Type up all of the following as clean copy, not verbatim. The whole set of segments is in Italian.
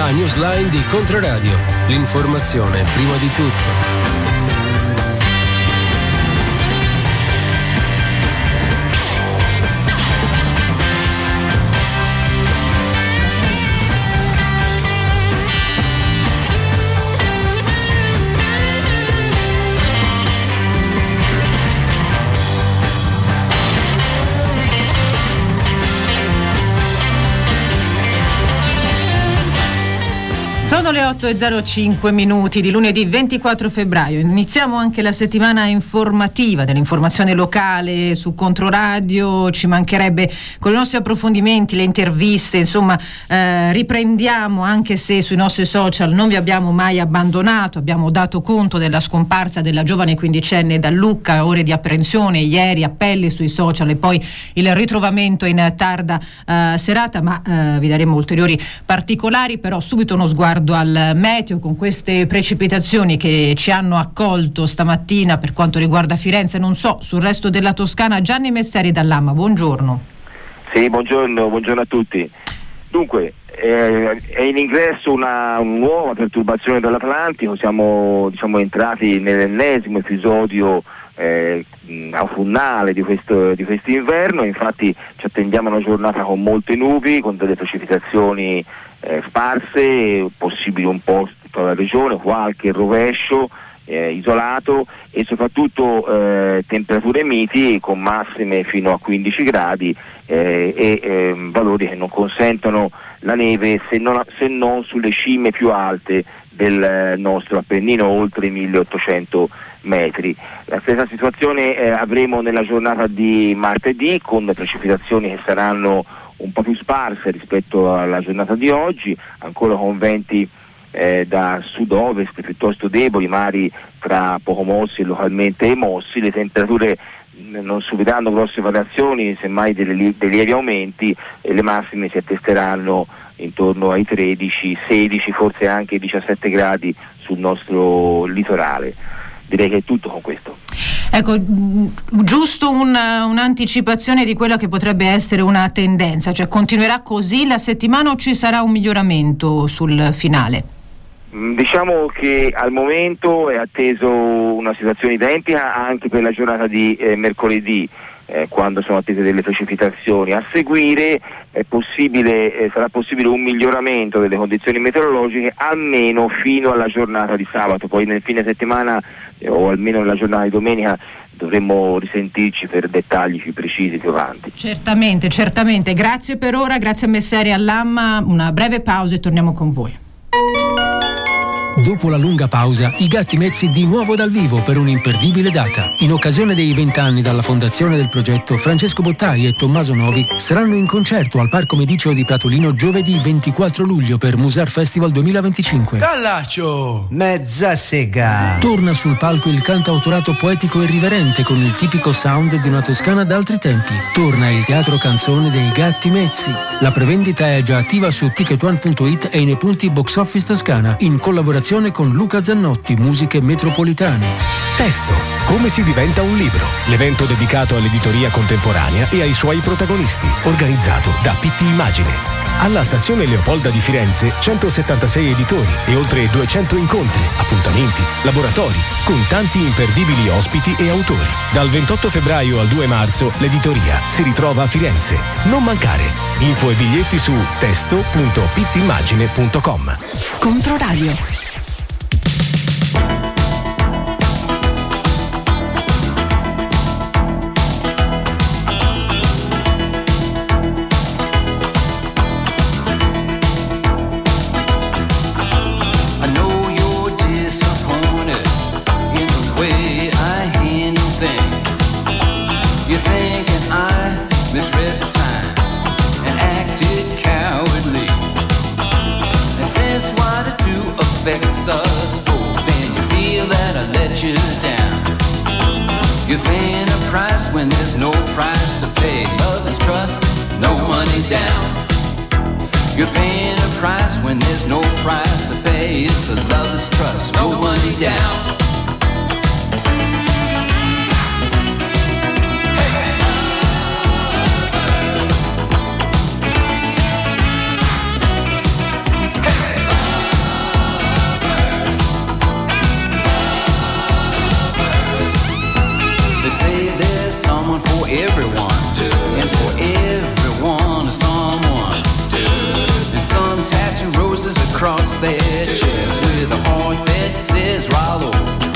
La newsline di Controradio. L'informazione prima di tutto. Sono le 8:05 di lunedì 24 febbraio. Iniziamo anche la settimana informativa dell'informazione locale su Controradio. Ci mancherebbe, con i nostri approfondimenti, le interviste, insomma, riprendiamo, anche se sui nostri social non vi abbiamo mai abbandonato. Abbiamo dato conto della scomparsa della giovane quindicenne da Lucca, ore di apprensione ieri, appelli sui social e poi il ritrovamento in tarda serata, ma vi daremo ulteriori particolari. Però subito uno sguardo al meteo, con queste precipitazioni che ci hanno accolto stamattina per quanto riguarda Firenze, non so, sul resto della Toscana. Gianni Messeri dall'Amma, buongiorno. Sì, buongiorno a tutti. Dunque, è in ingresso una nuova perturbazione dall'Atlantico. Siamo entrati nell'ennesimo episodio autunnale di questo inverno. Infatti ci attendiamo una giornata con molte nubi, con delle precipitazioni sparse, possibili un po' su tutta la regione, qualche rovescio isolato e soprattutto temperature miti con massime fino a 15 gradi e valori che non consentono la neve se non sulle cime più alte del nostro Appennino, oltre i 1800 metri. La stessa situazione avremo nella giornata di martedì, con precipitazioni che saranno un po' più sparse rispetto alla giornata di oggi, ancora con venti da sud-ovest piuttosto deboli, mari tra poco mossi e localmente mossi. Le temperature non subiranno grosse variazioni, semmai dei lievi aumenti, e le massime si attesteranno intorno ai 13, 16, forse anche 17 gradi sul nostro litorale. Direi che è tutto con questo. Ecco, giusto un'anticipazione di quella che potrebbe essere una tendenza, cioè continuerà così la settimana o ci sarà un miglioramento sul finale? Diciamo che al momento è atteso una situazione identica anche per la giornata di mercoledì, quando sono attese delle precipitazioni. A seguire sarà possibile un miglioramento delle condizioni meteorologiche almeno fino alla giornata di sabato. Poi nel fine settimana o almeno nella giornata di domenica dovremmo risentirci per dettagli più precisi più avanti. Certamente. Grazie per ora, grazie a Messeri all'Amma. Una breve pausa e torniamo con voi. Dopo la lunga pausa, i Gatti Mezzi di nuovo dal vivo per un'imperdibile data. In occasione dei 20 anni dalla fondazione del progetto, Francesco Bottai e Tommaso Novi saranno in concerto al Parco Mediceo di Pratolino giovedì 24 luglio per Musar Festival 2025. Callaccio! Mezza sega! Torna sul palco il cantautorato poetico e riverente con il tipico sound di una Toscana d'altri tempi. Torna il teatro canzone dei Gatti Mezzi. La prevendita è già attiva su ticketone.it e nei punti Box Office Toscana, in collaborazione con Luca Zannotti, Musiche Metropolitane. Testo. Come si diventa un libro? L'evento dedicato all'editoria contemporanea e ai suoi protagonisti, organizzato da PT Immagine. Alla stazione Leopolda di Firenze 176 editori e oltre 200 incontri, appuntamenti, laboratori, con tanti imperdibili ospiti e autori. Dal 28 febbraio al 2 marzo l'editoria si ritrova a Firenze. Non mancare. Info e biglietti su testo.pitimmagine.com. Controradio. Us both, and you feel that I let you down. You're paying a price when there's no price to pay. Love is trust, no money down. You're paying a price when there's no price to pay. It's a love is trust, no money down. Hey, everyone, and for everyone a someone. And some tattoo roses across their chest with a heart that says Rollo.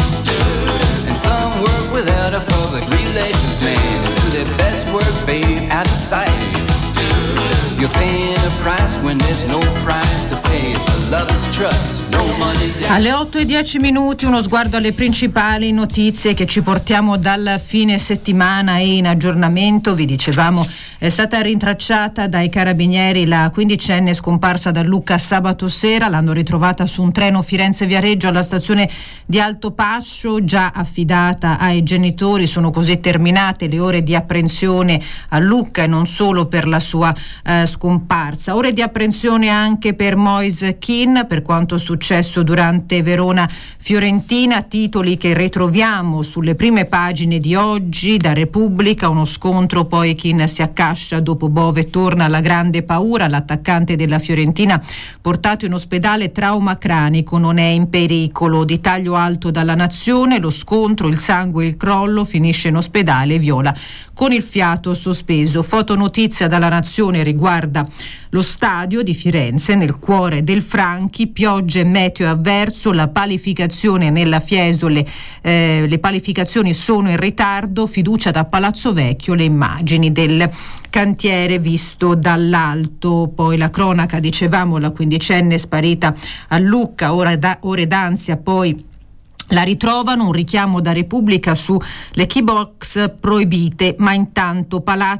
And some work without a public relations man and do their best work, babe, out of sight. You're paying a price when there's no price to pay. It's a lover's trust, no money down. Alle 8:10 uno sguardo alle principali notizie che ci portiamo dal fine settimana e in aggiornamento. Vi dicevamo, è stata rintracciata dai carabinieri la 15enne scomparsa da Lucca sabato sera. L'hanno ritrovata su un treno Firenze-Viareggio alla stazione di Altopascio, già affidata ai genitori. Sono così terminate le ore di apprensione a Lucca e non solo per la sua scomparsa. Ore di apprensione anche per Moise Kean per quanto successo durante Verona-Fiorentina, titoli che ritroviamo sulle prime pagine di oggi. Da Repubblica, uno scontro, poi Kean si accascia, dopo Bove torna alla grande paura, l'attaccante della Fiorentina portato in ospedale, trauma cranico, non è in pericolo. Di taglio alto dalla Nazione, lo scontro, il sangue, il crollo, finisce in ospedale, Viola con il fiato sospeso. Fotonotizia dalla Nazione riguarda lo stadio di Firenze, nel cuore del Franchi, piogge, meteo avverso, la palificazione nella Fiesole, le palificazioni sono in ritardo, fiducia da Palazzo Vecchio, le immagini del cantiere visto dall'alto. Poi la cronaca, dicevamo, la 15enne sparita a Lucca, ore d'ansia, poi la ritrovano, un richiamo da Repubblica su le key box proibite, ma in tanti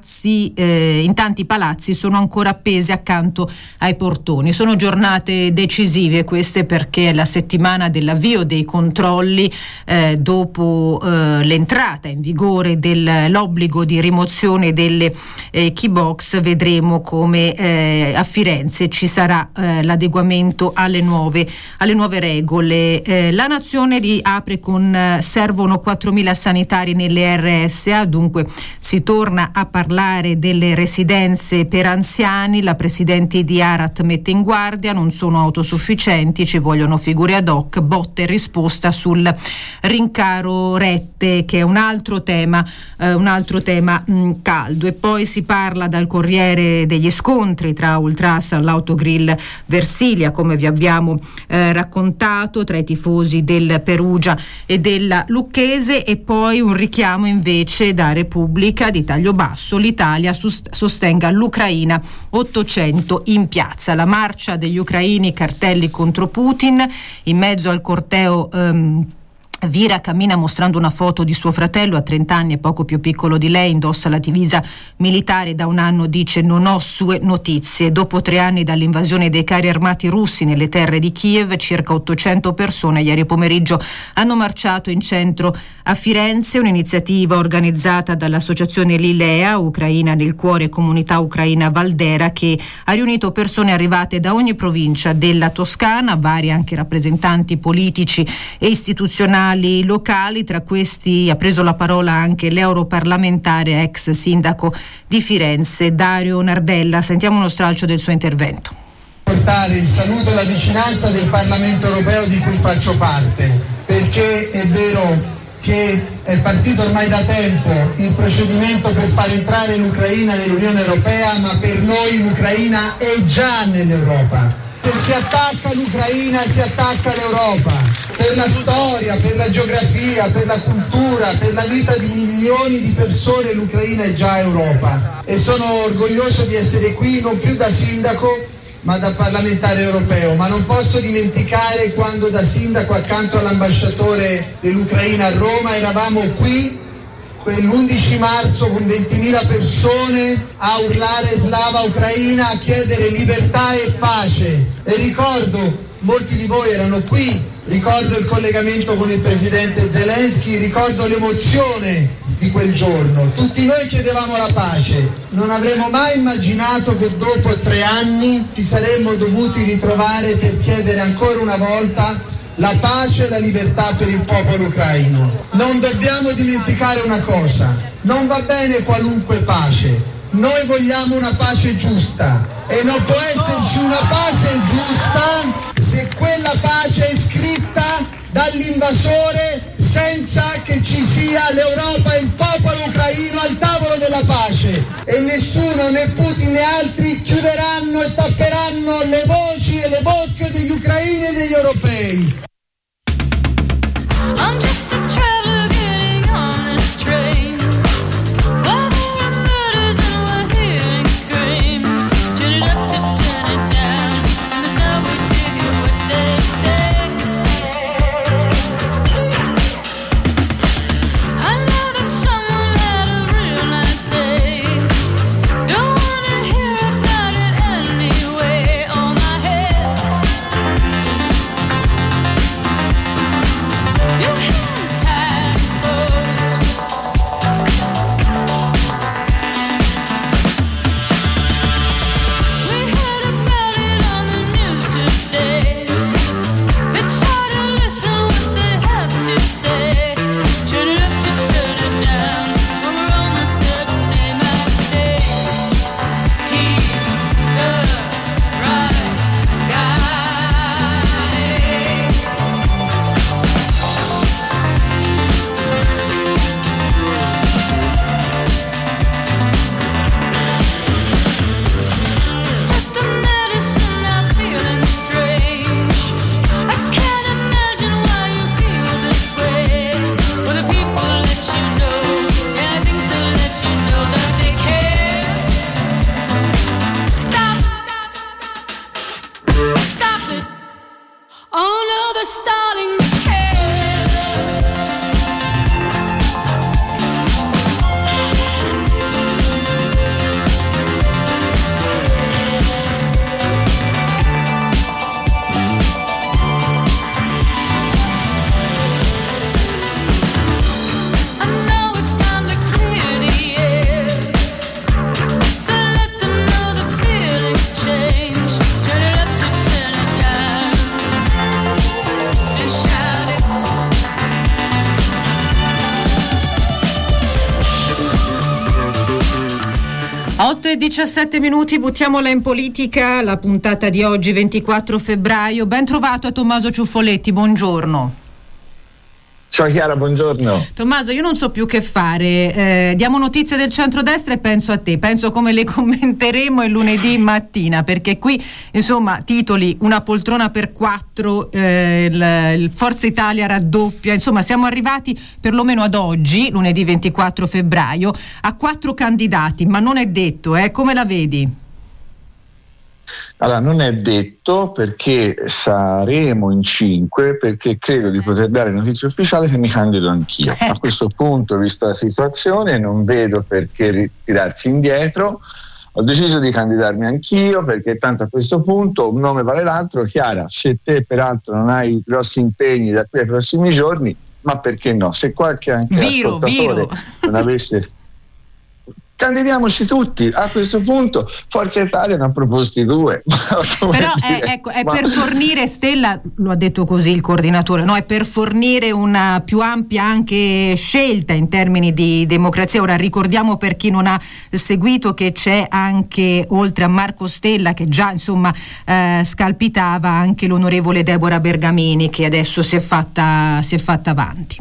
palazzi sono ancora appese accanto ai portoni. Sono giornate decisive queste, perché è la settimana dell'avvio dei controlli dopo l'entrata in vigore dell'obbligo di rimozione delle key box. Vedremo come a Firenze ci sarà l'adeguamento alle nuove regole. La Nazione apre con servono 4.000 sanitari nelle RSA, dunque si torna a parlare delle residenze per anziani. La presidente di Arat mette in guardia, non sono autosufficienti, ci vogliono figure ad hoc, botta e risposta sul rincaro rette, che è un altro tema caldo. E poi si parla dal Corriere degli scontri tra ultras all'autogrill Versilia, come vi abbiamo raccontato, tra i tifosi del Perugia e della Lucchese. E poi un richiamo invece da Repubblica di taglio basso, l'Italia sostenga l'Ucraina, 800 in piazza. La marcia degli ucraini, cartelli contro Putin, in mezzo al corteo Vira cammina mostrando una foto di suo fratello, a 30 anni, è poco più piccolo di lei, indossa la divisa militare, da un anno dice non ho sue notizie. Dopo 3 anni dall'invasione dei carri armati russi nelle terre di Kiev, circa 800 persone ieri pomeriggio hanno marciato in centro a Firenze, un'iniziativa organizzata dall'associazione Lilea, Ucraina nel cuore, comunità ucraina Valdera, che ha riunito persone arrivate da ogni provincia della Toscana, vari anche rappresentanti politici e istituzionali locali. Tra questi ha preso la parola anche l'europarlamentare ex sindaco di Firenze Dario Nardella. Sentiamo uno stralcio del suo intervento. Portare il saluto e la vicinanza del Parlamento europeo di cui faccio parte, perché è vero che è partito ormai da tempo il procedimento per far entrare l'Ucraina nell'Unione Europea, ma per noi l'Ucraina è già nell'Europa. Se si attacca l'Ucraina si attacca l'Europa, per la storia, per la geografia, per la cultura, per la vita di milioni di persone l'Ucraina è già Europa. E sono orgoglioso di essere qui non più da sindaco ma da parlamentare europeo, ma non posso dimenticare quando da sindaco accanto all'ambasciatore dell'Ucraina a Roma eravamo qui quell'11 marzo con 20.000 persone a urlare Slava Ucraina, a chiedere libertà e pace. E ricordo, molti di voi erano qui, ricordo il collegamento con il presidente Zelensky, ricordo l'emozione di quel giorno. Tutti noi chiedevamo la pace. Non avremmo mai immaginato che dopo 3 anni ci saremmo dovuti ritrovare per chiedere ancora una volta la pace e la libertà per il popolo ucraino. Non dobbiamo dimenticare una cosa: non va bene qualunque pace, noi vogliamo una pace giusta e non può esserci una pace giusta se quella pace è scritta dall'invasore senza che ci sia l'Europa e il popolo ucraino al tavolo della e nessuno, né Putin né altri, chiuderanno e tapperanno le voci e le bocche degli ucraini e degli europei. I'm just a traveler getting on this train. While there are murders and we're hearing screams. Turn it up to turn it down, and there's no way to hear what they say. I know that someone had a real nice day. Don't wanna hear about it anyway. On my head, your hands tied, exposed. We heard about it on the news today. It's hard to listen what they have to say. Turn it up to turn it down, when we're on a certain name of day. He's the right guy. Took the medicine, now feeling strange. I can't imagine why you feel this way. Will the people let you know? Yeah, I think they'll let you know that they care. Stop it. Oh no, they're starting to care. I know it's time to clear the air, so let them know the feelings change. Turn it up to turn it down, and shout it. 8:17, buttiamola in politica, la puntata di oggi 24 febbraio. Ben trovato a Tommaso Ciuffoletti, buongiorno. Ciao Chiara, buongiorno. Tommaso, io non so più che fare, diamo notizie del centrodestra e penso a te, penso come le commenteremo il lunedì mattina, perché qui insomma titoli: una poltrona per 4, il Forza Italia raddoppia, insomma siamo arrivati perlomeno ad oggi, lunedì 24 febbraio, a 4 candidati, ma non è detto, come la vedi? Allora, non è detto, perché saremo in 5, perché credo di poter dare notizia ufficiale che mi candido anch'io. A questo punto, vista la situazione, non vedo perché ritirarsi indietro. Ho deciso di candidarmi anch'io, perché tanto a questo punto un nome vale l'altro. Chiara, se te peraltro non hai grossi impegni da qui ai prossimi giorni, ma perché no? Se qualche anche ascoltatore non avesse... Candidiamoci tutti, a questo punto Forza Italia ne ha proposti 2. Però è per fornire, Stella lo ha detto così il coordinatore, no? È per fornire una più ampia anche scelta in termini di democrazia. Ora ricordiamo, per chi non ha seguito, che c'è anche, oltre a Marco Stella, che già insomma scalpitava, anche l'onorevole Deborah Bergamini, che adesso si è fatta avanti.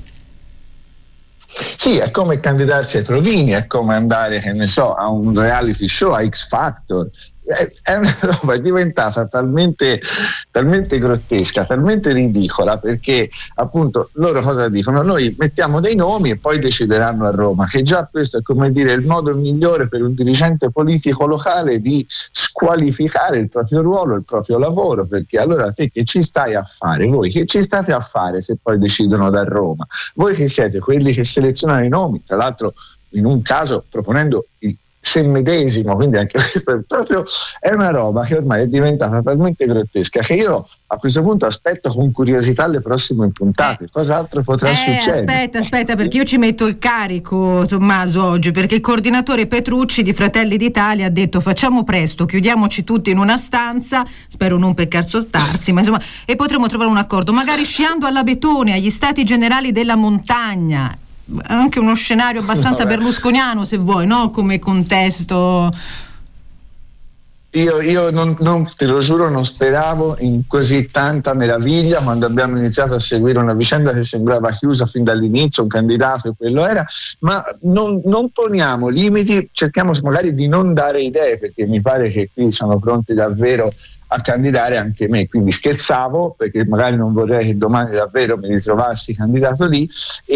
Sì, è come candidarsi ai provini, è come andare, che ne so, a un reality show, a X Factor. È una roba diventata talmente grottesca, talmente ridicola, perché appunto loro cosa dicono? Noi mettiamo dei nomi e poi decideranno a Roma, che già questo è, come dire, il modo migliore per un dirigente politico locale di squalificare il proprio ruolo, il proprio lavoro, perché allora te che ci stai a fare? Voi che ci state a fare se poi decidono da Roma? Voi che siete quelli che selezionano i nomi, tra l'altro in un caso proponendo il se medesimo, quindi anche proprio è una roba che ormai è diventata talmente grottesca che io a questo punto aspetto con curiosità le prossime puntate. Cos'altro potrà succedere? Aspetta, perché io ci metto il carico, Tommaso, oggi, perché il coordinatore Petrucci di Fratelli d'Italia ha detto: facciamo presto, chiudiamoci tutti in una stanza, spero non per cazzottarsi, ma insomma, e potremo trovare un accordo, magari sciando alla Betone, agli Stati Generali della Montagna. Anche uno scenario abbastanza berlusconiano, se vuoi, no? Come contesto. Io non, te lo giuro, non speravo in così tanta meraviglia quando abbiamo iniziato a seguire una vicenda che sembrava chiusa fin dall'inizio, un candidato e quello era, ma non poniamo limiti, cerchiamo magari di non dare idee, perché mi pare che qui sono pronti davvero a candidare anche me, quindi scherzavo perché magari non vorrei che domani davvero mi ritrovassi candidato lì,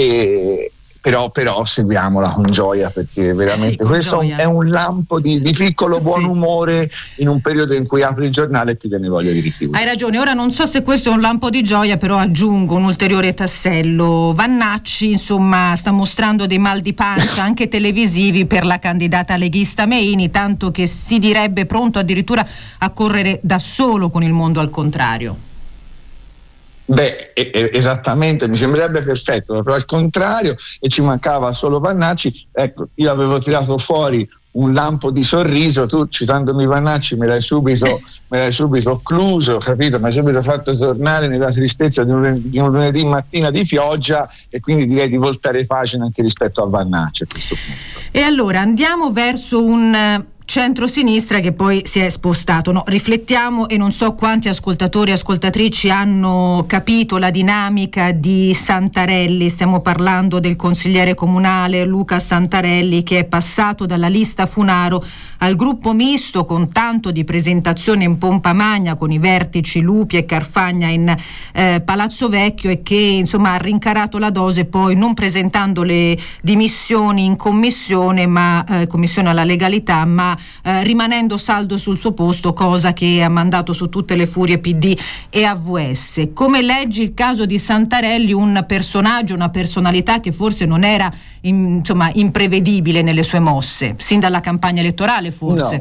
però seguiamola con gioia, perché veramente questo è un lampo di piccolo buon umore in un periodo in cui apri il giornale e ti viene voglia di richiudere. Hai ragione, ora non so se questo è un lampo di gioia, però aggiungo un ulteriore tassello. Vannacci insomma sta mostrando dei mal di pancia anche televisivi per la candidata leghista Meini, tanto che si direbbe pronto addirittura a correre da solo con il mondo al contrario. Beh, esattamente, mi sembrerebbe perfetto, però al contrario, e ci mancava solo Vannacci. Ecco, io avevo tirato fuori un lampo di sorriso, tu citandomi Vannacci me l'hai subito occluso, capito? Mi hai subito fatto tornare nella tristezza di un lunedì mattina di pioggia, e quindi direi di voltare pagina anche rispetto a Vannacci a questo punto. E allora andiamo verso un centro-sinistra che poi si è spostato. No, riflettiamo, e non so quanti ascoltatori e ascoltatrici hanno capito la dinamica di Santarelli. Stiamo parlando del consigliere comunale Luca Santarelli, che è passato dalla lista Funaro al gruppo misto, con tanto di presentazione in pompa magna con i vertici Lupi e Carfagna in Palazzo Vecchio, e che insomma ha rincarato la dose poi non presentando le dimissioni in commissione alla legalità, ma rimanendo saldo sul suo posto, cosa che ha mandato su tutte le furie PD e AVS. Come leggi il caso di Santarelli, un personaggio, una personalità che forse non era imprevedibile nelle sue mosse, sin dalla campagna elettorale forse?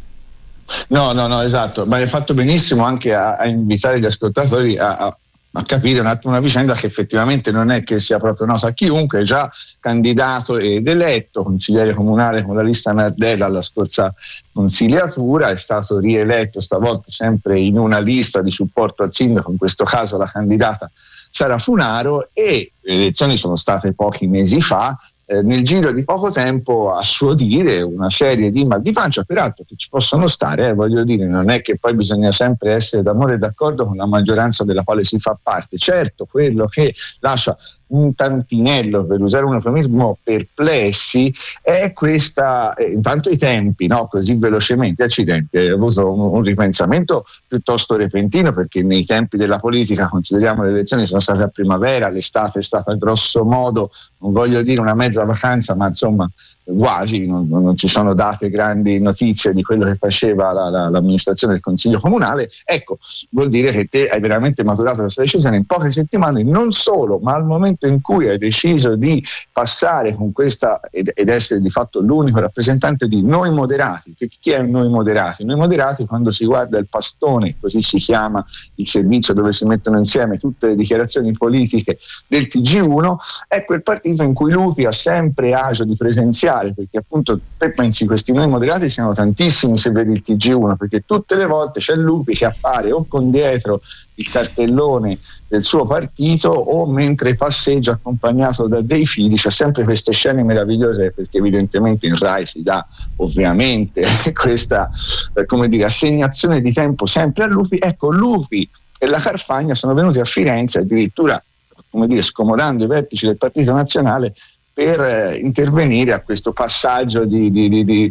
No, esatto, ma hai fatto benissimo anche a invitare gli ascoltatori a capire un attimo una vicenda che effettivamente non è che sia proprio nota a chiunque. È già candidato ed eletto consigliere comunale con la lista Nardella alla scorsa consigliatura, è stato rieletto stavolta sempre in una lista di supporto al sindaco, in questo caso la candidata Sara Funaro, e le elezioni sono state pochi mesi fa. Nel giro di poco tempo, a suo dire, una serie di mal di pancia, peraltro che ci possono stare, voglio dire, non è che poi bisogna sempre essere d'amore e d'accordo con la maggioranza della quale si fa parte. Certo, quello che lascia un tantinello, per usare un eufemismo, perplessi è questa, intanto i tempi, no? Così velocemente, accidente, ho avuto un ripensamento piuttosto repentino, perché nei tempi della politica, consideriamo, le elezioni sono state a primavera, l'estate è stata grosso modo, non voglio dire una mezza vacanza, ma insomma quasi, non ci sono date grandi notizie di quello che faceva l'amministrazione del Consiglio Comunale. Ecco, vuol dire che te hai veramente maturato questa decisione in poche settimane, non solo, ma al momento in cui hai deciso di passare con questa ed essere di fatto l'unico rappresentante di Noi Moderati. Chi è Noi Moderati? Noi Moderati, quando si guarda il pastone, così si chiama il servizio dove si mettono insieme tutte le dichiarazioni politiche del TG1, è quel partito in cui Lupi ha sempre agio di presenziare, perché appunto te pensi questi Noi Moderati siano tantissimi se vedi il TG1, perché tutte le volte c'è Lupi che appare o con dietro il cartellone del suo partito o mentre passeggia accompagnato da dei figli. C'è sempre queste scene meravigliose, perché evidentemente in Rai si dà ovviamente questa assegnazione di tempo sempre a Lupi. Ecco, Lupi e la Carfagna sono venuti a Firenze addirittura scomodando i vertici del Partito Nazionale per intervenire a questo passaggio di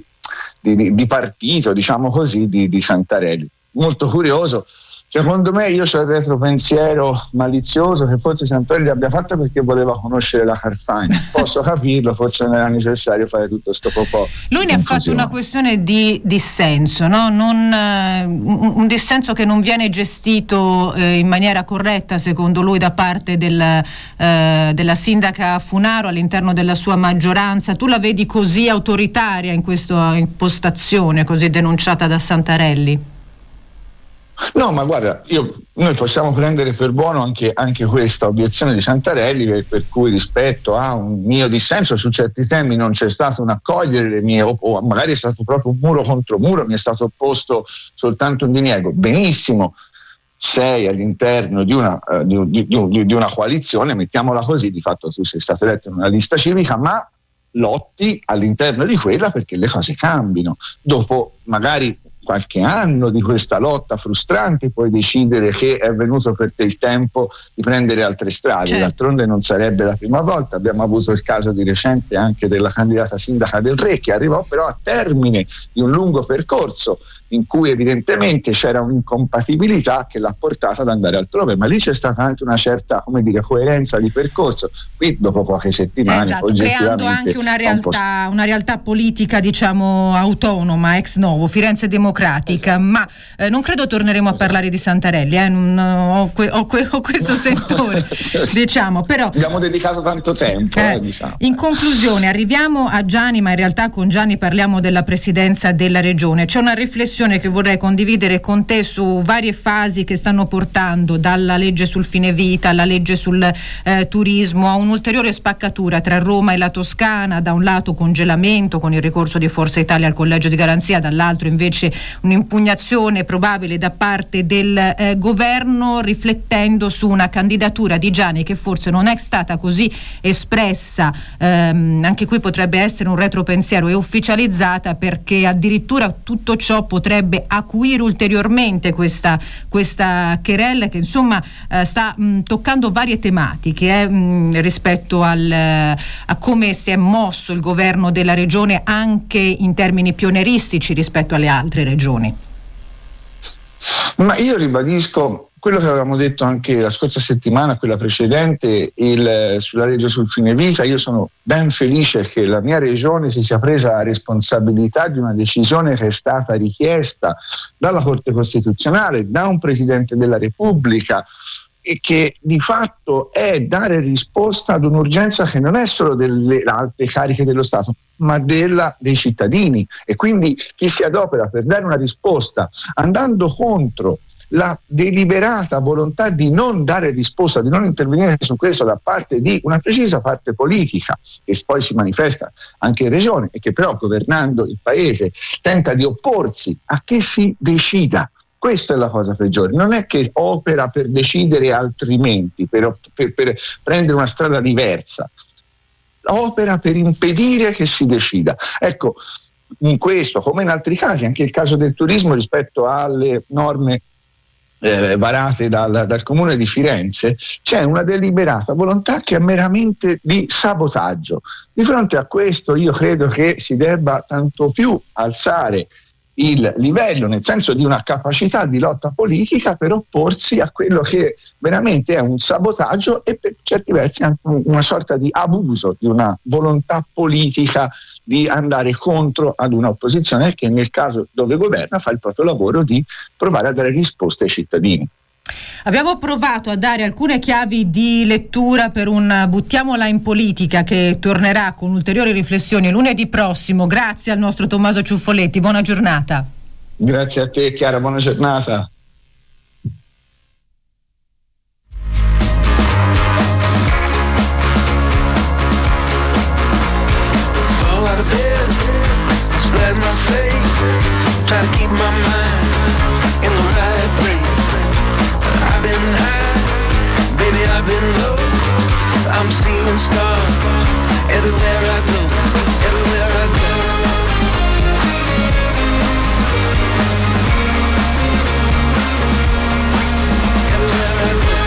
partito, diciamo così, di Santarelli. Molto curioso. Secondo me, io c'ho il retropensiero malizioso che forse Santarelli abbia fatto perché voleva conoscere la Carfagna. Posso capirlo, forse non era necessario fare tutto sto po'. Lui ne ha fatto una questione di dissenso, no? Un dissenso che non viene gestito in maniera corretta, secondo lui, da parte della sindaca Funaro all'interno della sua maggioranza. Tu la vedi così autoritaria in questa impostazione così denunciata da Santarelli? No, ma guarda, noi possiamo prendere per buono anche questa obiezione di Santarelli, per cui rispetto a un mio dissenso su certi temi non c'è stato un accogliere le mie, o magari è stato proprio un muro contro muro, mi è stato opposto soltanto un diniego. Benissimo, sei all'interno di una coalizione, mettiamola così, di fatto tu sei stato eletto in una lista civica, ma lotti all'interno di quella perché le cose cambino. Dopo magari qualche anno di questa lotta frustrante puoi decidere che è venuto per te il tempo di prendere altre strade. Certo. D'altronde non sarebbe la prima volta, abbiamo avuto il caso di recente anche della candidata sindaca del Re, che arrivò però a termine di un lungo percorso in cui evidentemente c'era un'incompatibilità che l'ha portata ad andare altrove, ma lì c'è stata anche una certa, come dire, coerenza di percorso. Qui dopo poche settimane, esatto, creando anche una realtà politica, diciamo, autonoma, ex novo, Firenze Democratica. Ma non credo torneremo a parlare di Santarelli, ho questo sentore, diciamo, però abbiamo dedicato tanto tempo, diciamo. In conclusione arriviamo a Gianni, ma in realtà con Gianni parliamo della presidenza della regione. C'è una riflessione che vorrei condividere con te su varie fasi che stanno portando dalla legge sul fine vita alla legge sul turismo a un'ulteriore spaccatura tra Roma e la Toscana, da un lato congelamento con il ricorso di Forza Italia al collegio di garanzia, dall'altro invece un'impugnazione probabile da parte del governo, riflettendo su una candidatura di Gianni che forse non è stata così espressa, anche qui potrebbe essere un retropensiero, e ufficializzata, perché addirittura tutto ciò potrebbe acuire ulteriormente questa querella che insomma sta toccando varie tematiche rispetto a come si è mosso il governo della regione anche in termini pionieristici rispetto alle altre regioni. Ma io ribadisco quello che avevamo detto anche la scorsa settimana, quella precedente, sulla legge sul fine vita. Io sono ben felice che la mia regione si sia presa la responsabilità di una decisione che è stata richiesta dalla Corte Costituzionale, da un Presidente della Repubblica, e che di fatto è dare risposta ad un'urgenza che non è solo delle alte cariche dello Stato, ma dei cittadini. E quindi chi si adopera per dare una risposta andando contro la deliberata volontà di non dare risposta, di non intervenire su questo da parte di una precisa parte politica, che poi si manifesta anche in regione e che però governando il paese tenta di opporsi a che si decida. Questa è la cosa peggiore, non è che opera per decidere altrimenti, per prendere una strada diversa, opera per impedire che si decida. Ecco, in questo come in altri casi, anche il caso del turismo rispetto alle norme varate dal Comune di Firenze, c'è una deliberata volontà che è meramente di sabotaggio. Di fronte a questo io credo che si debba tanto più alzare il livello, nel senso di una capacità di lotta politica per opporsi a quello che veramente è un sabotaggio e per certi versi anche una sorta di abuso di una volontà politica di andare contro ad un'opposizione che nel caso dove governa fa il proprio lavoro di provare a dare risposte ai cittadini. Abbiamo provato a dare alcune chiavi di lettura per un Buttiamola in politica che tornerà con ulteriori riflessioni lunedì prossimo. Grazie al nostro Tommaso Ciuffoletti, buona giornata. Grazie a te Chiara, buona giornata. I'm seeing stars everywhere I go, everywhere I go. Everywhere I go.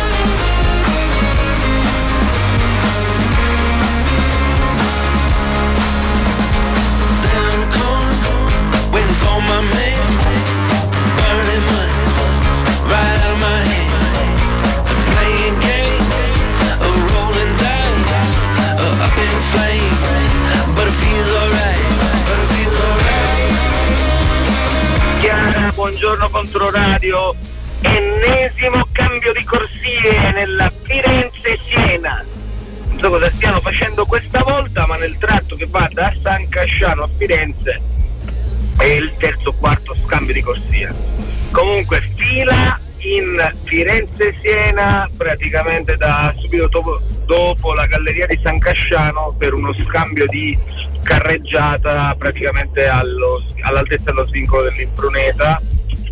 Down the corner, waiting for my man, burning money right out of my hand, playing games. Up in flames, but it feels alright, but it feels alright. Chiara, buongiorno Controradio. Ennesimo cambio di corsie nella Firenze-Siena. Non so cosa stiano facendo questa volta, ma nel tratto che va da San Casciano a Firenze è il terzo o quarto scambio di corsia. Comunque fila in Firenze-Siena praticamente da subito dopo la galleria di San Casciano per uno scambio di carreggiata praticamente all'altezza dello svincolo dell'Impruneta,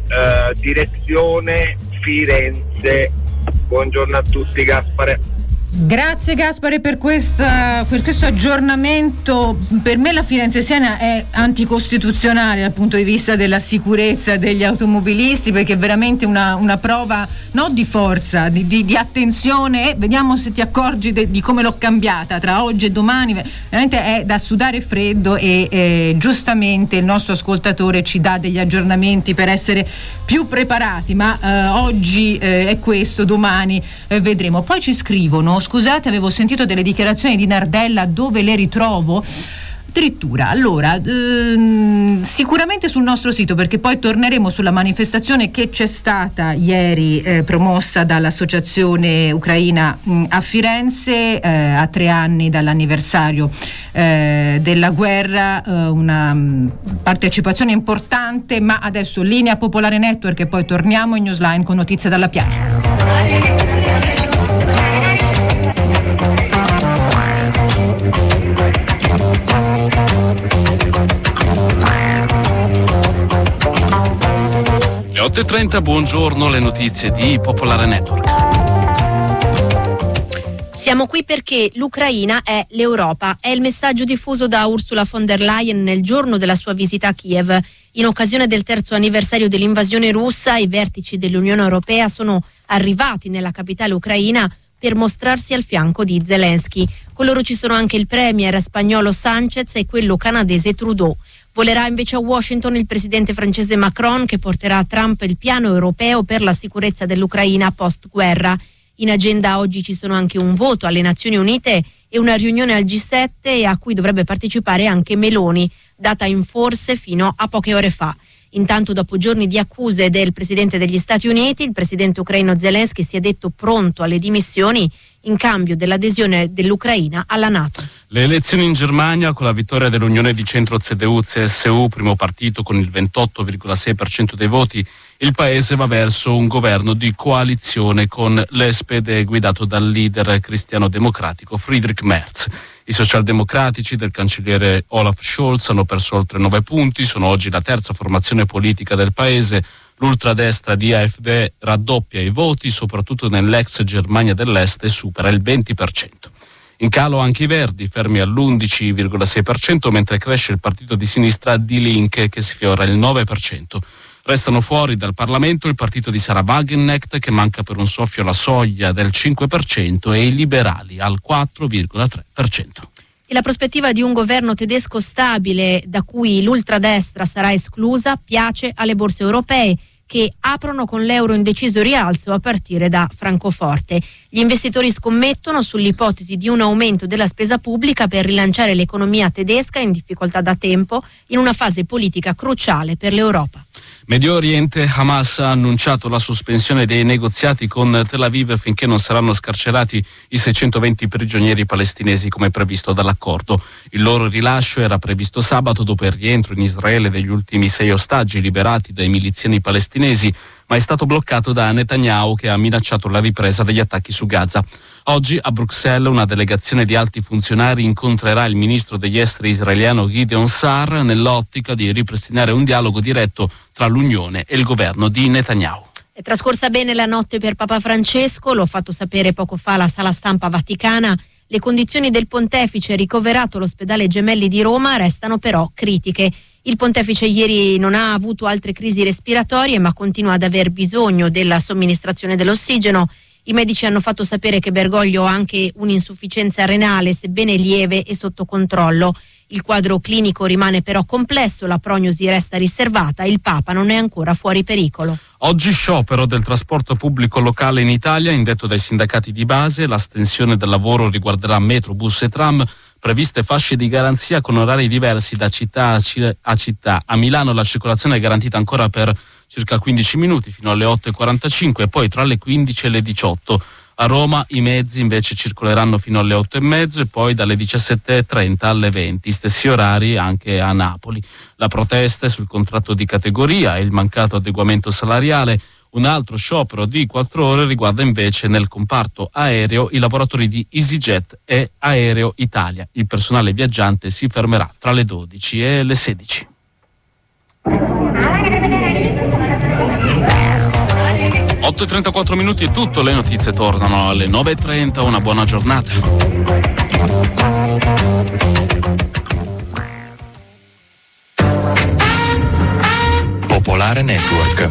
direzione Firenze. Buongiorno a tutti, Gaspare. Grazie Gaspare per questo aggiornamento. Per me la Firenze-Siena è anticostituzionale dal punto di vista della sicurezza degli automobilisti, perché è veramente una prova non di forza, di attenzione. Vediamo se ti accorgi di come l'ho cambiata tra oggi e domani. Veramente è da sudare freddo e giustamente il nostro ascoltatore ci dà degli aggiornamenti per essere più preparati, ma oggi è questo, domani vedremo. Poi ci scrivono: scusate, avevo sentito delle dichiarazioni di Nardella, dove le ritrovo? Addirittura, allora, sicuramente sul nostro sito, perché poi torneremo sulla manifestazione che c'è stata ieri, promossa dall'Associazione Ucraina a Firenze, a 3 anni dall'anniversario della guerra, una partecipazione importante. Ma adesso linea Popolare Network e poi torniamo in Newsline con notizie dalla Piana. Le 8.30, buongiorno, le notizie di Popolare Network. Siamo qui perché l'Ucraina è l'Europa, è il messaggio diffuso da Ursula von der Leyen nel giorno della sua visita a Kiev. In occasione del 3° anniversario dell'invasione russa, i vertici dell'Unione Europea sono arrivati nella capitale ucraina per mostrarsi al fianco di Zelensky. Con loro ci sono anche il premier spagnolo Sánchez e quello canadese Trudeau. Volerà invece a Washington il presidente francese Macron, che porterà a Trump il piano europeo per la sicurezza dell'Ucraina post-guerra. In agenda oggi ci sono anche un voto alle Nazioni Unite e una riunione al G7 a cui dovrebbe partecipare anche Meloni, data in forse fino a poche ore fa. Intanto, dopo giorni di accuse del presidente degli Stati Uniti, il presidente ucraino Zelensky si è detto pronto alle dimissioni in cambio dell'adesione dell'Ucraina alla NATO. Le elezioni in Germania, con la vittoria dell'Unione di Centro CDU-CSU, primo partito con il 28,6% dei voti, il paese va verso un governo di coalizione con l'SPD guidato dal leader cristiano-democratico Friedrich Merz. I socialdemocratici del cancelliere Olaf Scholz hanno perso oltre 9 punti, sono oggi la terza formazione politica del paese. L'ultradestra di AfD raddoppia i voti, soprattutto nell'ex Germania dell'Est, e supera il 20%. In calo anche i Verdi, fermi all'11,6%, mentre cresce il partito di sinistra Die Linke, che sfiora il 9%. Restano fuori dal Parlamento il partito di Sarah Wagenknecht, che manca per un soffio la soglia del 5%, e i liberali al 4,3%. E la prospettiva di un governo tedesco stabile, da cui l'ultradestra sarà esclusa, piace alle borse europee, che aprono con l'euro in deciso rialzo a partire da Francoforte. Gli investitori scommettono sull'ipotesi di un aumento della spesa pubblica per rilanciare l'economia tedesca, in difficoltà da tempo, in una fase politica cruciale per l'Europa. Medio Oriente, Hamas ha annunciato la sospensione dei negoziati con Tel Aviv finché non saranno scarcerati i 620 prigionieri palestinesi come previsto dall'accordo. Il loro rilascio era previsto sabato dopo il rientro in Israele degli ultimi 6 ostaggi liberati dai miliziani palestinesi, ma è stato bloccato da Netanyahu, che ha minacciato la ripresa degli attacchi su Gaza. Oggi a Bruxelles una delegazione di alti funzionari incontrerà il ministro degli esteri israeliano Gideon Sa'ar nell'ottica di ripristinare un dialogo diretto tra l'Unione e il governo di Netanyahu. È trascorsa bene la notte per Papa Francesco, l'ho fatto sapere poco fa alla sala stampa vaticana. Le condizioni del pontefice ricoverato all'ospedale Gemelli di Roma restano però critiche. Il pontefice ieri non ha avuto altre crisi respiratorie, ma continua ad aver bisogno della somministrazione dell'ossigeno. I medici hanno fatto sapere che Bergoglio ha anche un'insufficienza renale, sebbene lieve e sotto controllo. Il quadro clinico rimane però complesso, la prognosi resta riservata, il Papa non è ancora fuori pericolo. Oggi sciopero del trasporto pubblico locale in Italia, indetto dai sindacati di base. L'astensione dal lavoro riguarderà metro, bus e tram. Previste fasce di garanzia con orari diversi da città a città. A Milano la circolazione è garantita ancora per circa 15 minuti fino alle 8.45 e poi tra le 15 e le 18. A Roma i mezzi invece circoleranno fino alle 8.30 e poi dalle 17.30 alle 20, stessi orari anche a Napoli. La protesta è sul contratto di categoria e il mancato adeguamento salariale. Un altro sciopero di 4 ore riguarda invece nel comparto aereo i lavoratori di EasyJet e Aereo Italia. Il personale viaggiante si fermerà tra le 12 e le 16. 8:34 minuti è tutto, le notizie tornano alle 9:30, una buona giornata. Popolare Network.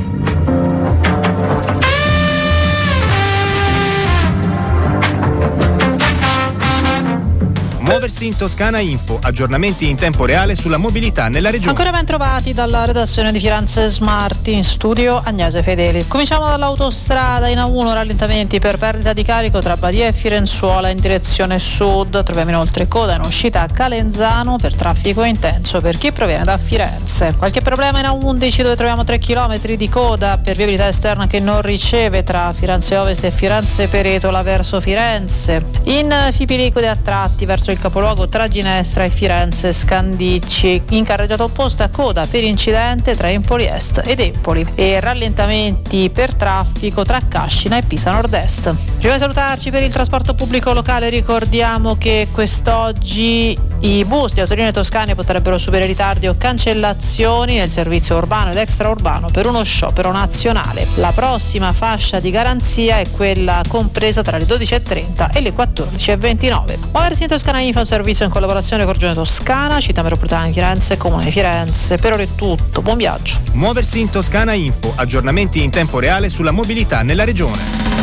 Muoversi in Toscana Info, aggiornamenti in tempo reale sulla mobilità nella regione. Ancora ben trovati dalla redazione di Firenze Smart, in studio Agnese Fedeli. Cominciamo dall'autostrada in A1, rallentamenti per perdita di carico tra Badia e Firenzuola in direzione sud. Troviamo inoltre coda in uscita a Calenzano per traffico intenso per chi proviene da Firenze. Qualche problema in A11 dove troviamo 3 km di coda per viabilità esterna che non riceve tra Firenze Ovest e Firenze Peretola verso Firenze. In Fipilicode a tratti verso il capoluogo tra Ginestra e Firenze Scandicci, in carreggiata opposta coda per incidente tra Empoli Est ed Empoli e rallentamenti per traffico tra Cascina e Pisa Nord-Est. Prima di salutarci, per il trasporto pubblico locale ricordiamo che quest'oggi i bus di Autolinee Toscane potrebbero subire ritardi o cancellazioni nel servizio urbano ed extraurbano per uno sciopero nazionale. La prossima fascia di garanzia è quella compresa tra le 12:30 e le 14:29. Muoversi in Toscana Info, un servizio in collaborazione con Regione Toscana, Città Metropolitana di Firenze e Comune di Firenze. Per ora è tutto, buon viaggio. Muoversi in Toscana Info, aggiornamenti in tempo reale sulla mobilità nella regione.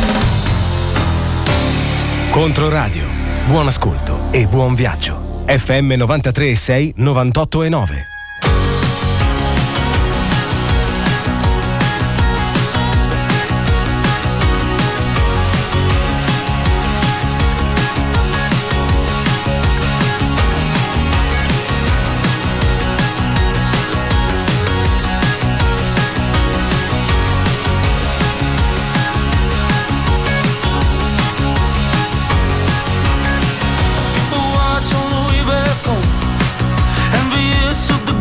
Controradio, buon ascolto e buon viaggio. FM 93,6, 98,9. Watch on the way back home, envious of the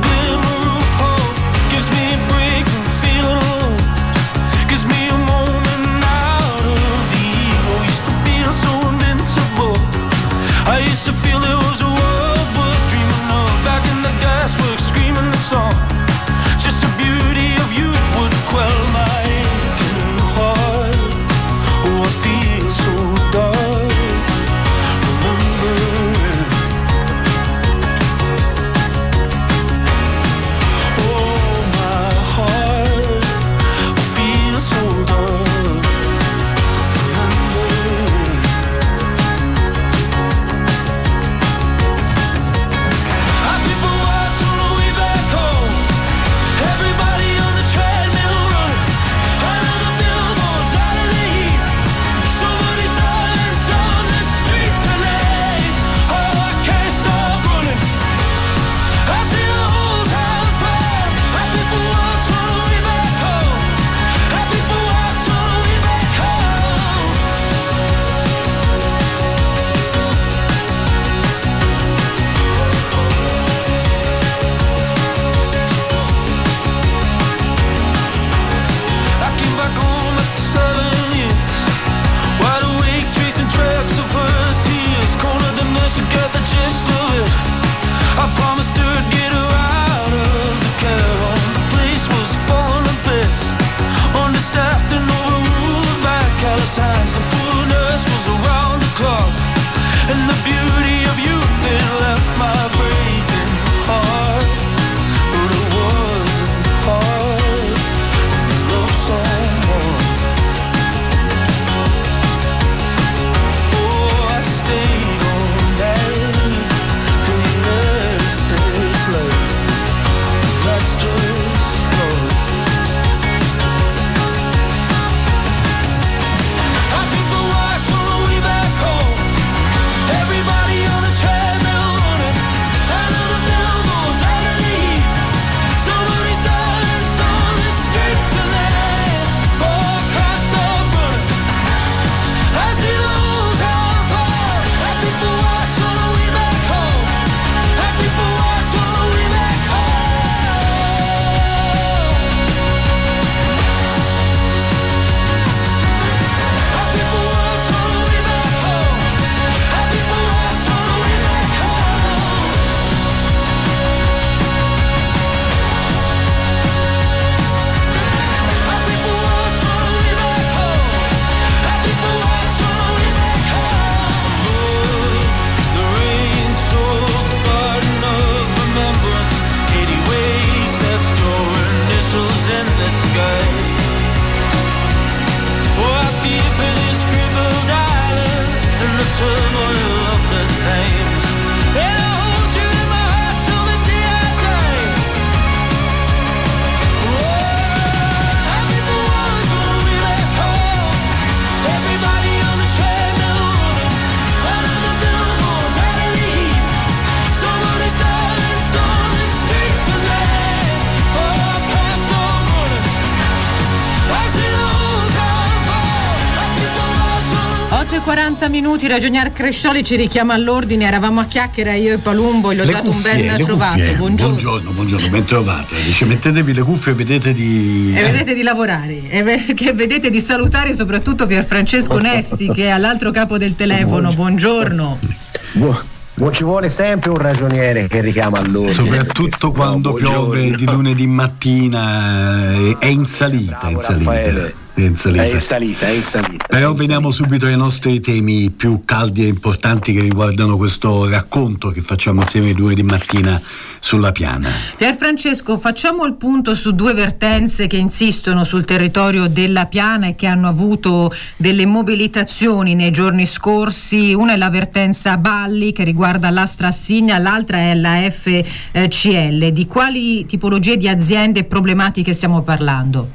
1:40, Ragionier Crescioli ci richiama all'ordine. Eravamo a chiacchiera io e Palumbo, gli ho dato un ben trovato. Buongiorno, ben trovate. Dice, mettetevi le cuffie e vedete di lavorare, perché vedete di salutare soprattutto Pierfrancesco Nesti, che è all'altro capo del telefono. Buongiorno. Non ci vuole sempre un ragioniere che richiama all'ordine. Soprattutto quando piove di lunedì mattina, è in salita. È in salita. Però veniamo subito ai nostri temi più caldi e importanti che riguardano questo racconto che facciamo insieme lunedì mattina sulla Piana. Pierfrancesco, facciamo il punto su due vertenze che insistono sul territorio della Piana e che hanno avuto delle mobilitazioni nei giorni scorsi. Una è la vertenza Balli, che riguarda l'Astra Assigna, l'altra è la FCL. Di quali tipologie di aziende e problematiche stiamo parlando?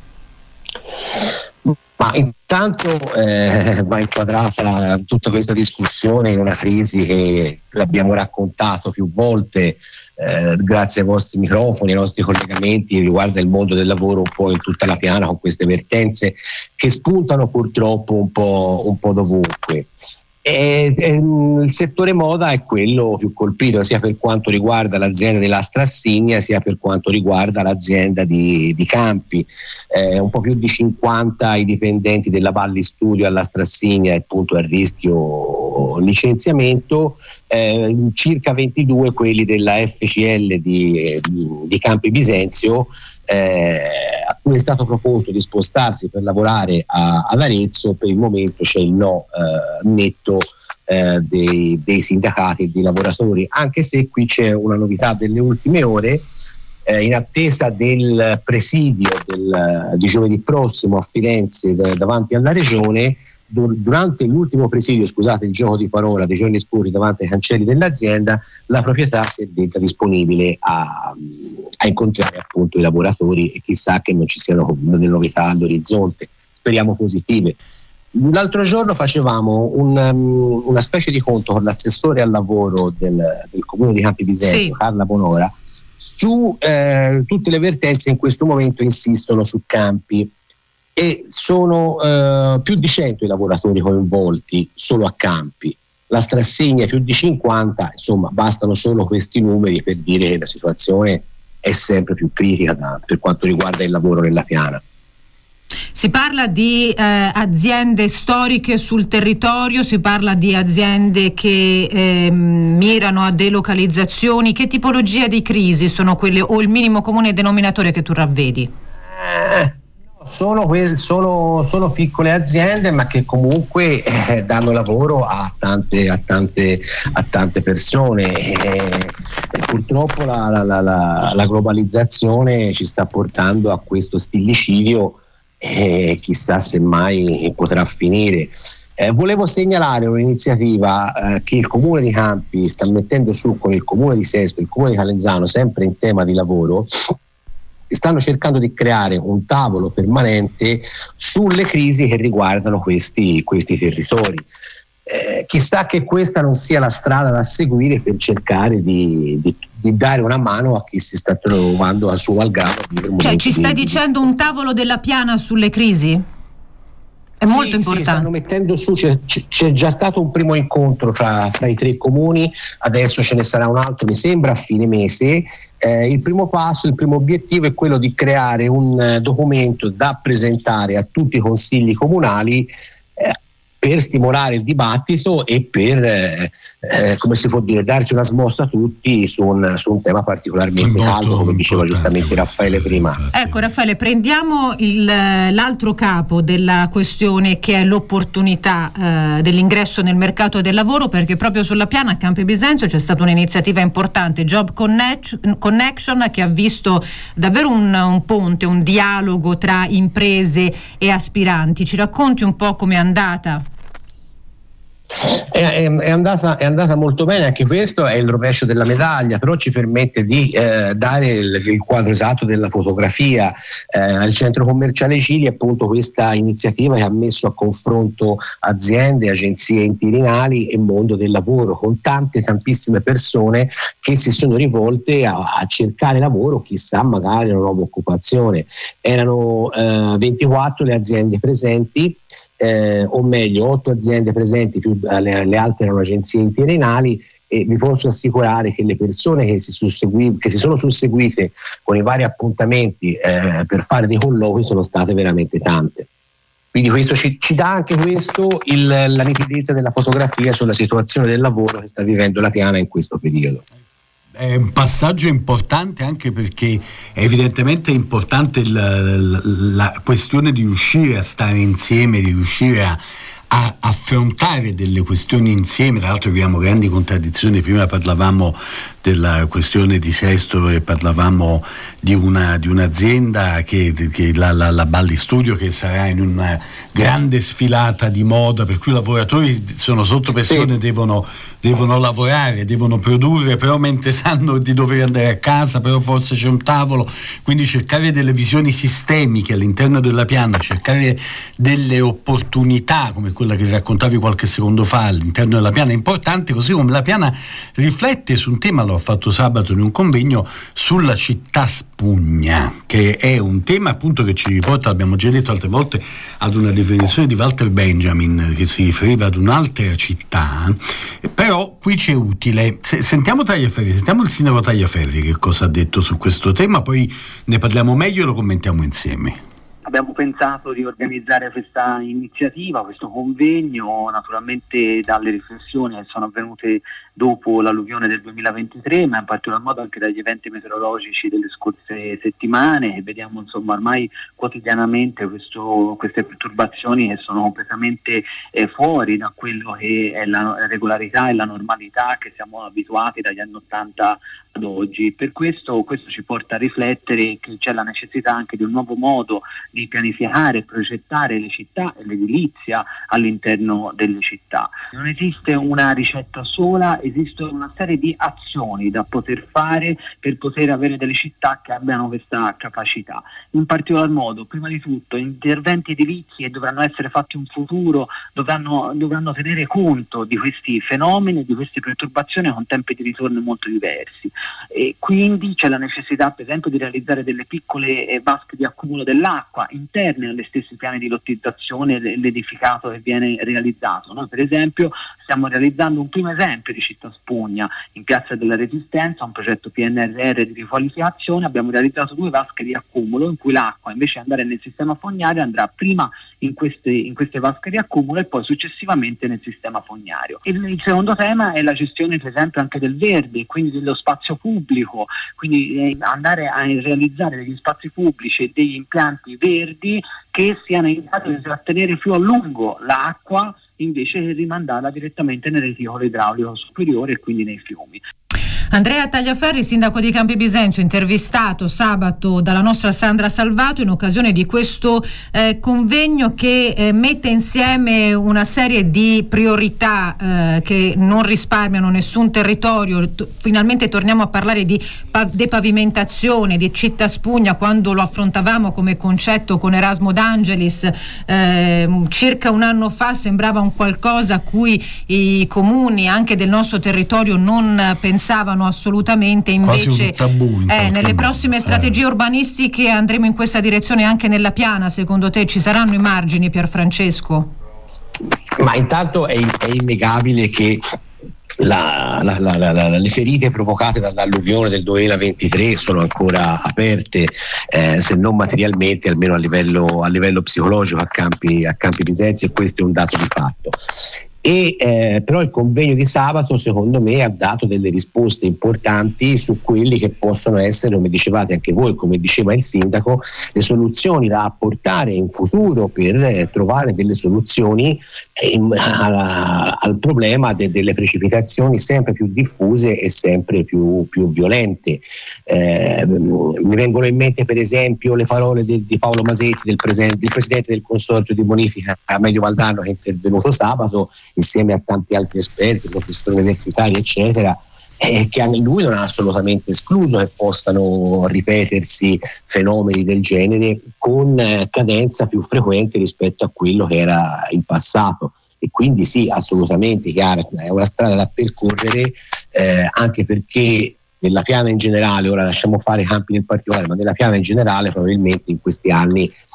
Ma intanto va inquadrata tutta questa discussione in una crisi che l'abbiamo raccontato più volte grazie ai vostri microfoni, ai nostri collegamenti, riguarda il mondo del lavoro un po' in tutta la Piana, con queste vertenze che spuntano purtroppo un po' dovunque. Il settore moda è quello più colpito, sia per quanto riguarda l'azienda dell'Astra Assigna sia per quanto riguarda l'azienda di Campi. Un po' più di 50 i dipendenti della Balli Studio all'Astra Assigna appunto a rischio licenziamento, circa 22 quelli della FCL di Campi Bisenzio, a cui è stato proposto di spostarsi per lavorare ad Arezzo. Per il momento c'è il no netto dei sindacati e dei lavoratori, anche se qui c'è una novità delle ultime ore. In attesa del presidio di giovedì prossimo a Firenze davanti alla Regione, durante l'ultimo presidio, il gioco di parola dei giorni scorsi davanti ai cancelli dell'azienda, la proprietà si è detta disponibile a incontrare appunto i lavoratori, e chissà che non ci siano delle novità all'orizzonte, speriamo positive. L'altro giorno facevamo una specie di conto con l'assessore al lavoro del comune di Campi Bisenzio, Carla Bonora, su tutte le vertenze in questo momento insistono su Campi, e sono più di 100 i lavoratori coinvolti solo a Campi. La Strassegna più di 50, insomma bastano solo questi numeri per dire che la situazione è sempre più critica per quanto riguarda il lavoro nella Piana. Si parla di aziende storiche sul territorio, si parla di aziende che mirano a delocalizzazioni. Che tipologia di crisi sono quelle, o il minimo comune denominatore che tu ravvedi? Sono piccole aziende, ma che comunque danno lavoro a tante persone. Purtroppo la globalizzazione ci sta portando a questo stillicidio, e chissà se mai potrà finire. Volevo segnalare un'iniziativa che il Comune di Campi sta mettendo su con il Comune di Sespe, il Comune di Calenzano, sempre in tema di lavoro. Stanno cercando di creare un tavolo permanente sulle crisi che riguardano questi territori. Chissà che questa non sia la strada da seguire per cercare di dare una mano a chi si sta trovando a suo malgrado. Cioè, ci stai dicendo un tavolo della Piana sulle crisi? È molto importante. Sì, stanno mettendo su, c'è già stato un primo incontro fra i tre comuni, adesso ce ne sarà un altro, mi sembra a fine mese. Il primo passo, il primo obiettivo è quello di creare un documento da presentare a tutti i consigli comunali per stimolare il dibattito e per come si può dire, darci una smossa a tutti su un tema particolarmente caldo, come diceva giustamente Raffaele prima. Ecco Raffaele, prendiamo l'altro capo della questione, che è l'opportunità dell'ingresso nel mercato del lavoro, perché proprio sulla Piana a Campi Bisenzio c'è stata un'iniziativa importante, Job Connection, che ha visto davvero un ponte, un dialogo tra imprese e aspiranti. Ci racconti un po' com'è andata? È andata molto bene, anche questo è il rovescio della medaglia, però ci permette di dare il quadro esatto della fotografia. Al centro commerciale Gili, appunto, questa iniziativa che ha messo a confronto aziende, agenzie interinali e mondo del lavoro, con tantissime persone che si sono rivolte a cercare lavoro, chissà magari una nuova occupazione. Erano 24 le aziende presenti. o meglio 8 aziende presenti più le altre erano agenzie interinali, e vi posso assicurare che le persone che si sono susseguite con i vari appuntamenti per fare dei colloqui sono state veramente tante. Quindi questo ci dà anche questo la nitidezza della fotografia sulla situazione del lavoro che sta vivendo la Piana in questo periodo. È un passaggio importante anche perché è evidentemente importante la questione di riuscire a stare insieme, di riuscire a affrontare delle questioni insieme. Tra l'altro abbiamo grandi contraddizioni. Prima parlavamo della questione di Sesto e parlavamo di un'azienda che la Balli Studio, che sarà in una grande sfilata di moda, per cui i lavoratori sono sotto pressione, devono lavorare, devono produrre, però mentre sanno di dover andare a casa, però forse c'è un tavolo. Quindi cercare delle visioni sistemiche all'interno della Piana, cercare delle opportunità come quella che raccontavi qualche secondo fa all'interno della Piana è importante, così come la Piana riflette su un tema, l'ho fatto sabato in un convegno, sulla città spugna, che è un tema appunto che ci riporta, l'abbiamo già detto altre volte, ad una definizione di Walter Benjamin che si riferiva ad un'altra città. Però qui c'è utile, sentiamo Tagliaferri, sentiamo il sindaco Tagliaferri che cosa ha detto su questo tema, poi ne parliamo meglio e lo commentiamo insieme. Abbiamo pensato di organizzare questa iniziativa, questo convegno, naturalmente dalle riflessioni che sono avvenute dopo l'alluvione del 2023, ma in particolar modo anche dagli eventi meteorologici delle scorse settimane. Vediamo insomma ormai quotidianamente queste perturbazioni che sono completamente fuori da quello che è la regolarità e la normalità che siamo abituati dagli anni 80 ad oggi. Per questo ci porta a riflettere che c'è la necessità anche di un nuovo modo di pianificare e progettare le città e l'edilizia all'interno delle città. Non esiste una ricetta sola, esiste una serie di azioni da poter fare per poter avere delle città che abbiano questa capacità. In particolar modo, prima di tutto, interventi edilizi che dovranno essere fatti in futuro dovranno tenere conto di questi fenomeni, di queste perturbazioni con tempi di ritorno molto diversi. E quindi c'è la necessità, per esempio, di realizzare delle piccole vasche di accumulo dell'acqua interne alle stesse piani di lottizzazione l'edificato che viene realizzato. Noi per esempio stiamo realizzando un primo esempio di città spugna in Piazza della Resistenza, un progetto PNRR di riqualificazione. Abbiamo realizzato 2 vasche di accumulo in cui l'acqua, invece di andare nel sistema fognario, andrà prima in queste vasche di accumulo e poi successivamente nel sistema fognario. E il secondo tema è la gestione per esempio anche del verde, quindi dello spazio pubblico, quindi andare a realizzare degli spazi pubblici e degli impianti verdi che siano in grado di trattenere più a lungo l'acqua invece che rimandarla direttamente nel reticolo idraulico superiore e quindi nei fiumi. Andrea Tagliaferri, sindaco di Campi Bisenzio, intervistato sabato dalla nostra Sandra Salvato in occasione di questo convegno che mette insieme una serie di priorità che non risparmiano nessun territorio. Finalmente torniamo a parlare di depavimentazione, di città spugna, quando lo affrontavamo come concetto con Erasmo D'Angelis circa un anno fa sembrava un qualcosa a cui i comuni anche del nostro territorio non pensavano assolutamente, invece nelle prossime strategie urbanistiche andremo in questa direzione anche nella Piana. Secondo te ci saranno i margini, Pierfrancesco? Ma intanto è innegabile che le ferite provocate dall'alluvione del 2023 sono ancora aperte, se non materialmente almeno a livello psicologico a Campi Bisenzio, e questo è un dato di fatto. Però il convegno di sabato secondo me ha dato delle risposte importanti su quelli che possono essere, come dicevate anche voi, come diceva il sindaco, le soluzioni da apportare in futuro per trovare delle soluzioni al problema delle precipitazioni sempre più diffuse e sempre più violente. Mi vengono in mente per esempio le parole di Paolo Masetti, del presidente del consorzio di bonifica Medio Valdano, che è intervenuto sabato insieme a tanti altri esperti, professori universitari eccetera, che anche lui non ha assolutamente escluso che possano ripetersi fenomeni del genere con cadenza più frequente rispetto a quello che era in passato. E quindi sì, assolutamente chiaro, è una strada da percorrere, anche perché nella Piana in generale, ora lasciamo fare Campi in particolare, ma nella Piana in generale probabilmente in questi anni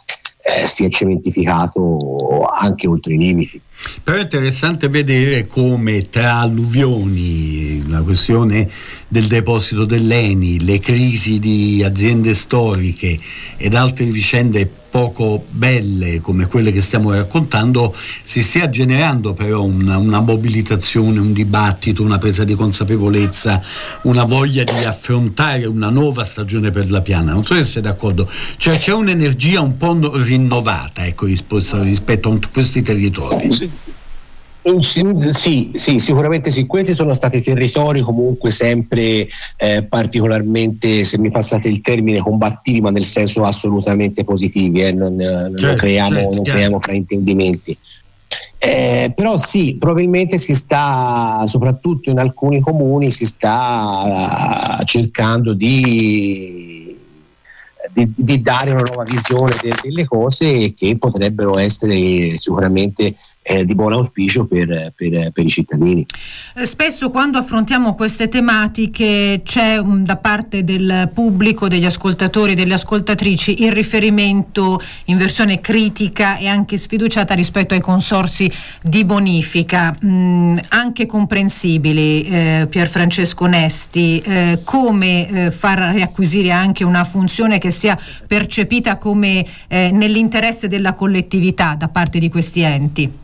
si è cementificato anche oltre i limiti. Però è interessante vedere come tra alluvioni, la questione del deposito dell'ENI, le crisi di aziende storiche ed altre vicende poco belle come quelle che stiamo raccontando, si stia generando però una mobilitazione, un dibattito, una presa di consapevolezza, una voglia di affrontare una nuova stagione per la Piana. Non so se sei d'accordo, cioè c'è un'energia un po' rinnovata, ecco, rispetto a questi territori. Sì, sicuramente sì. Questi sono stati territori comunque sempre particolarmente, se mi passate il termine, combattivi, ma nel senso assolutamente positivi, non creiamo fraintendimenti. Però sì, probabilmente si sta, soprattutto in alcuni comuni, si sta cercando di dare una nuova visione delle cose che potrebbero essere sicuramente di buon auspicio per i cittadini. Spesso quando affrontiamo queste tematiche c'è da parte del pubblico, degli ascoltatori e delle ascoltatrici, il riferimento in versione critica e anche sfiduciata rispetto ai consorsi di bonifica, anche comprensibili. Pierfrancesco Nesti, come far riacquisire anche una funzione che sia percepita come nell'interesse della collettività da parte di questi enti?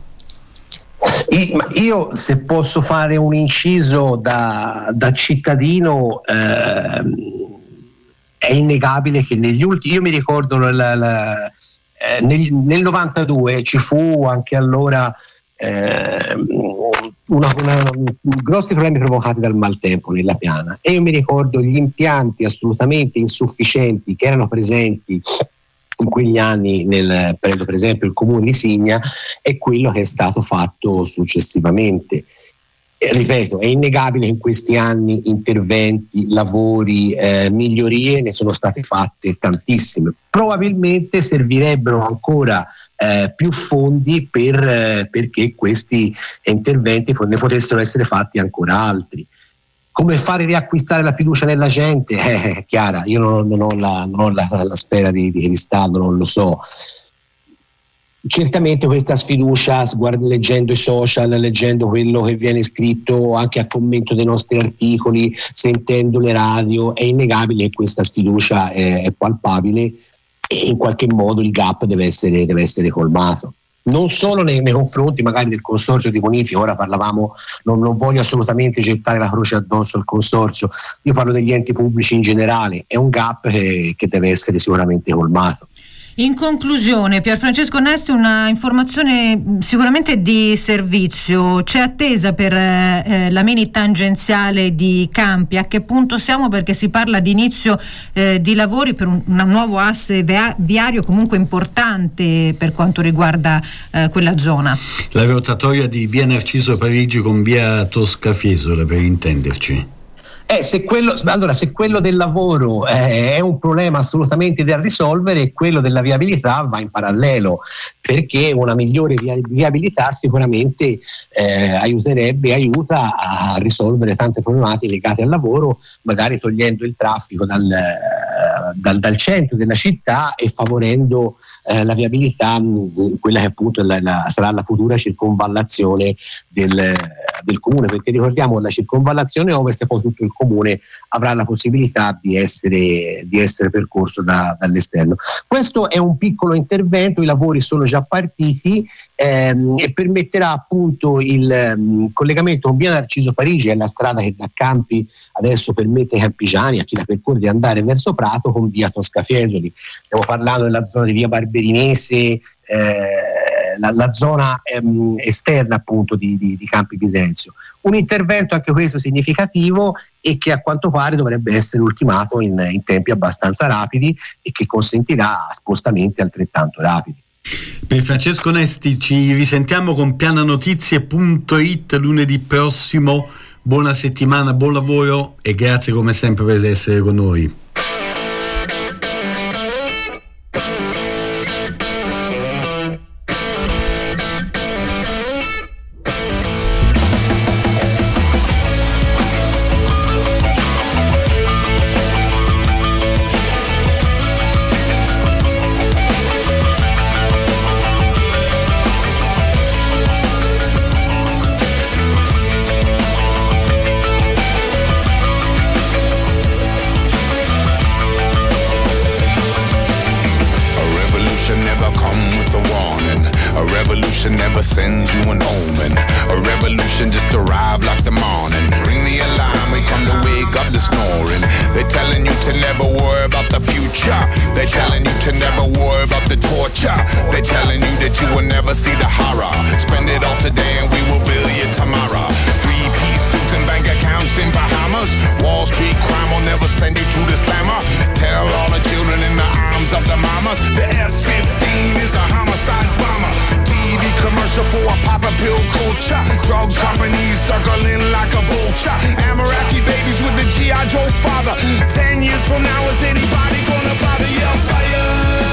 Io, se posso fare un inciso da cittadino, è innegabile che negli ultimi, io mi ricordo nel 92 ci fu anche allora grossi problemi provocati dal maltempo nella Piana, e io mi ricordo gli impianti assolutamente insufficienti che erano presenti in quegli anni, prendo per esempio il comune di Signa, e quello che è stato fatto successivamente. Ripeto, è innegabile che in questi anni interventi, lavori, migliorie ne sono state fatte tantissime. Probabilmente servirebbero ancora più fondi perché questi interventi ne potessero essere fatti ancora altri. Come fare riacquistare la fiducia nella gente? Chiara, io non ho la sfera di cristallo, non lo so. Certamente questa sfiducia, leggendo i social, leggendo quello che viene scritto anche a commento dei nostri articoli, sentendo le radio, è innegabile che questa sfiducia è palpabile, e in qualche modo il gap deve essere colmato. Non solo nei confronti magari del consorzio di bonifica, ora parlavamo, non voglio assolutamente gettare la croce addosso al consorzio, io parlo degli enti pubblici in generale, è un gap che deve essere sicuramente colmato. In conclusione, Pierfrancesco Nesti, una informazione sicuramente di servizio. C'è attesa per la mini tangenziale di Campi? A che punto siamo? Perché si parla di inizio di lavori per un nuovo asse viario comunque importante per quanto riguarda quella zona. La rotatoria di via Narciso Parigi con via Tosca Fiesole, per intenderci. Se quello del lavoro è un problema assolutamente da risolvere, quello della viabilità va in parallelo, perché una migliore viabilità sicuramente aiuta a risolvere tante problematiche legate al lavoro, magari togliendo il traffico dal centro della città e favorendo la viabilità, quella che appunto sarà la futura circonvallazione del comune, perché ricordiamo la circonvallazione ovest e poi tutto il comune avrà la possibilità di essere percorso dall'esterno. Questo è un piccolo intervento, i lavori sono già partiti e permetterà appunto il collegamento con via Narciso Parigi, è la strada che da Campi adesso permette ai campigiani, a chi la percorre, di andare verso Prato, con via Tosca Fiesoli. Stiamo parlando della zona di via Barberinese, la zona esterna appunto di Campi Bisenzio. Un intervento anche questo significativo e che a quanto pare dovrebbe essere ultimato in tempi abbastanza rapidi e che consentirà spostamenti altrettanto rapidi. Per Francesco Nesti ci risentiamo con piananotizie.it lunedì prossimo. Buona settimana, buon lavoro e grazie come sempre per essere con noi. never sends you an omen. A revolution just arrived like the morning. Ring the alarm, we come to wake up the snoring. They're telling you to never worry about the future. They're telling you to never worry about the torture. They're telling you that you will never see the horror. Spend it all today and we will build you tomorrow. 3-piece suits and bank accounts in Bahamas. Wall Street crime will never send you to the slammer. Tell all the children in the arms of the mamas. The F-15 is a homicide bomber. TV commercial for a popper pill culture. Drug companies circling like a vulture. Amaraki babies with the G.I. Joe father. 10 years from now, is anybody gonna bother? Yeah, fire.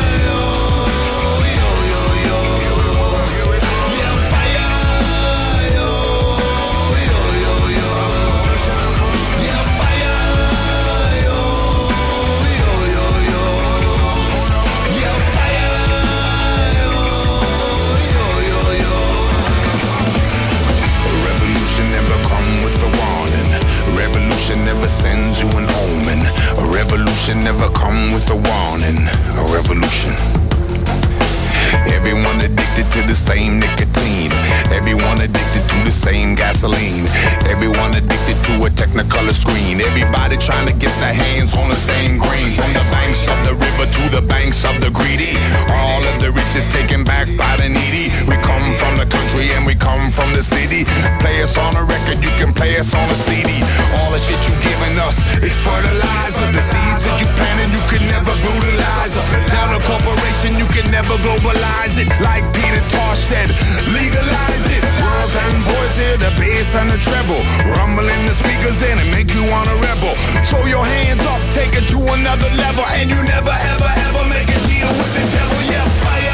Revolution never sends you an omen. A revolution never come with a warning. A revolution. Everyone addicted to the same nicotine. Everyone addicted to the same gasoline. Everyone addicted to a Technicolor screen. Everybody trying to get their hands on the same green. From the banks of the river to the banks of the greedy. All of the rich is taken back by the needy. We come from the country and we come from the city. Play us on a record, you can play us on a CD. All the shit you giving us is fertilizer. The seeds that you planted, you can never brutalize. Tell the corporation you can never globalize it. Like Peter Tosh said, legalize it. Girls and boys hear the bass and the treble, rumbling the speakers in and make you wanna rebel. Throw your hands up, take it to another level, and you never ever ever make a deal with the devil. Yeah, fire.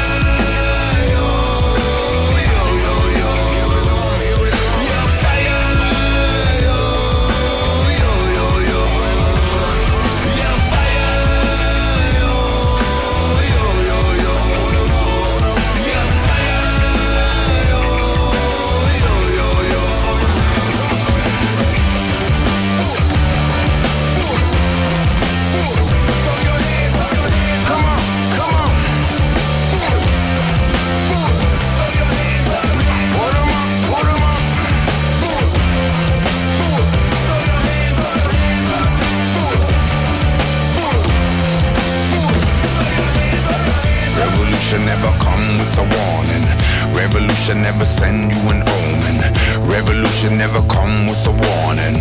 Revolution never come with a warning. Revolution never send you an omen. Revolution never come with a warning.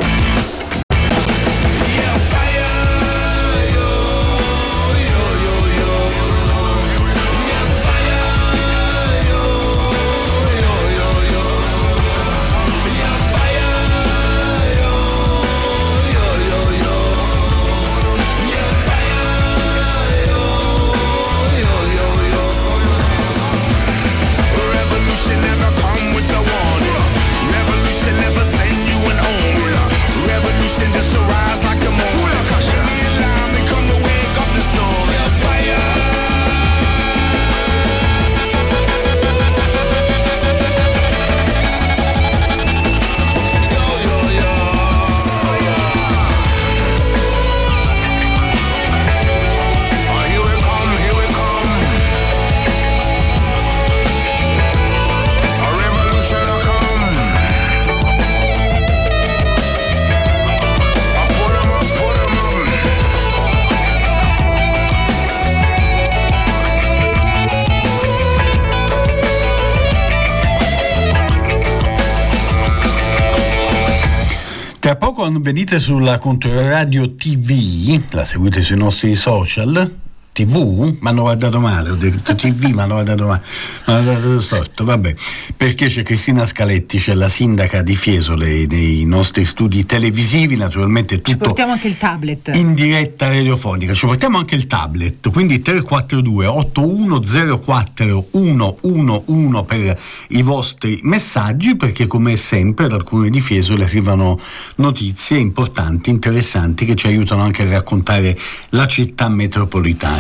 Tra poco venite sulla Controradio TV, la seguite sui nostri social. TV? Mi hanno guardato male, ho detto TV, mi hanno guardato male, mi hanno guardato storto, vabbè, perché c'è Cristina Scaletti, c'è la sindaca di Fiesole nei nostri studi televisivi, naturalmente tutto. Ci portiamo anche il tablet. In diretta radiofonica, ci portiamo anche il tablet, quindi 342 8104 111 per i vostri messaggi, perché come sempre dal Comune di Fiesole arrivano notizie importanti, interessanti, che ci aiutano anche a raccontare la città metropolitana.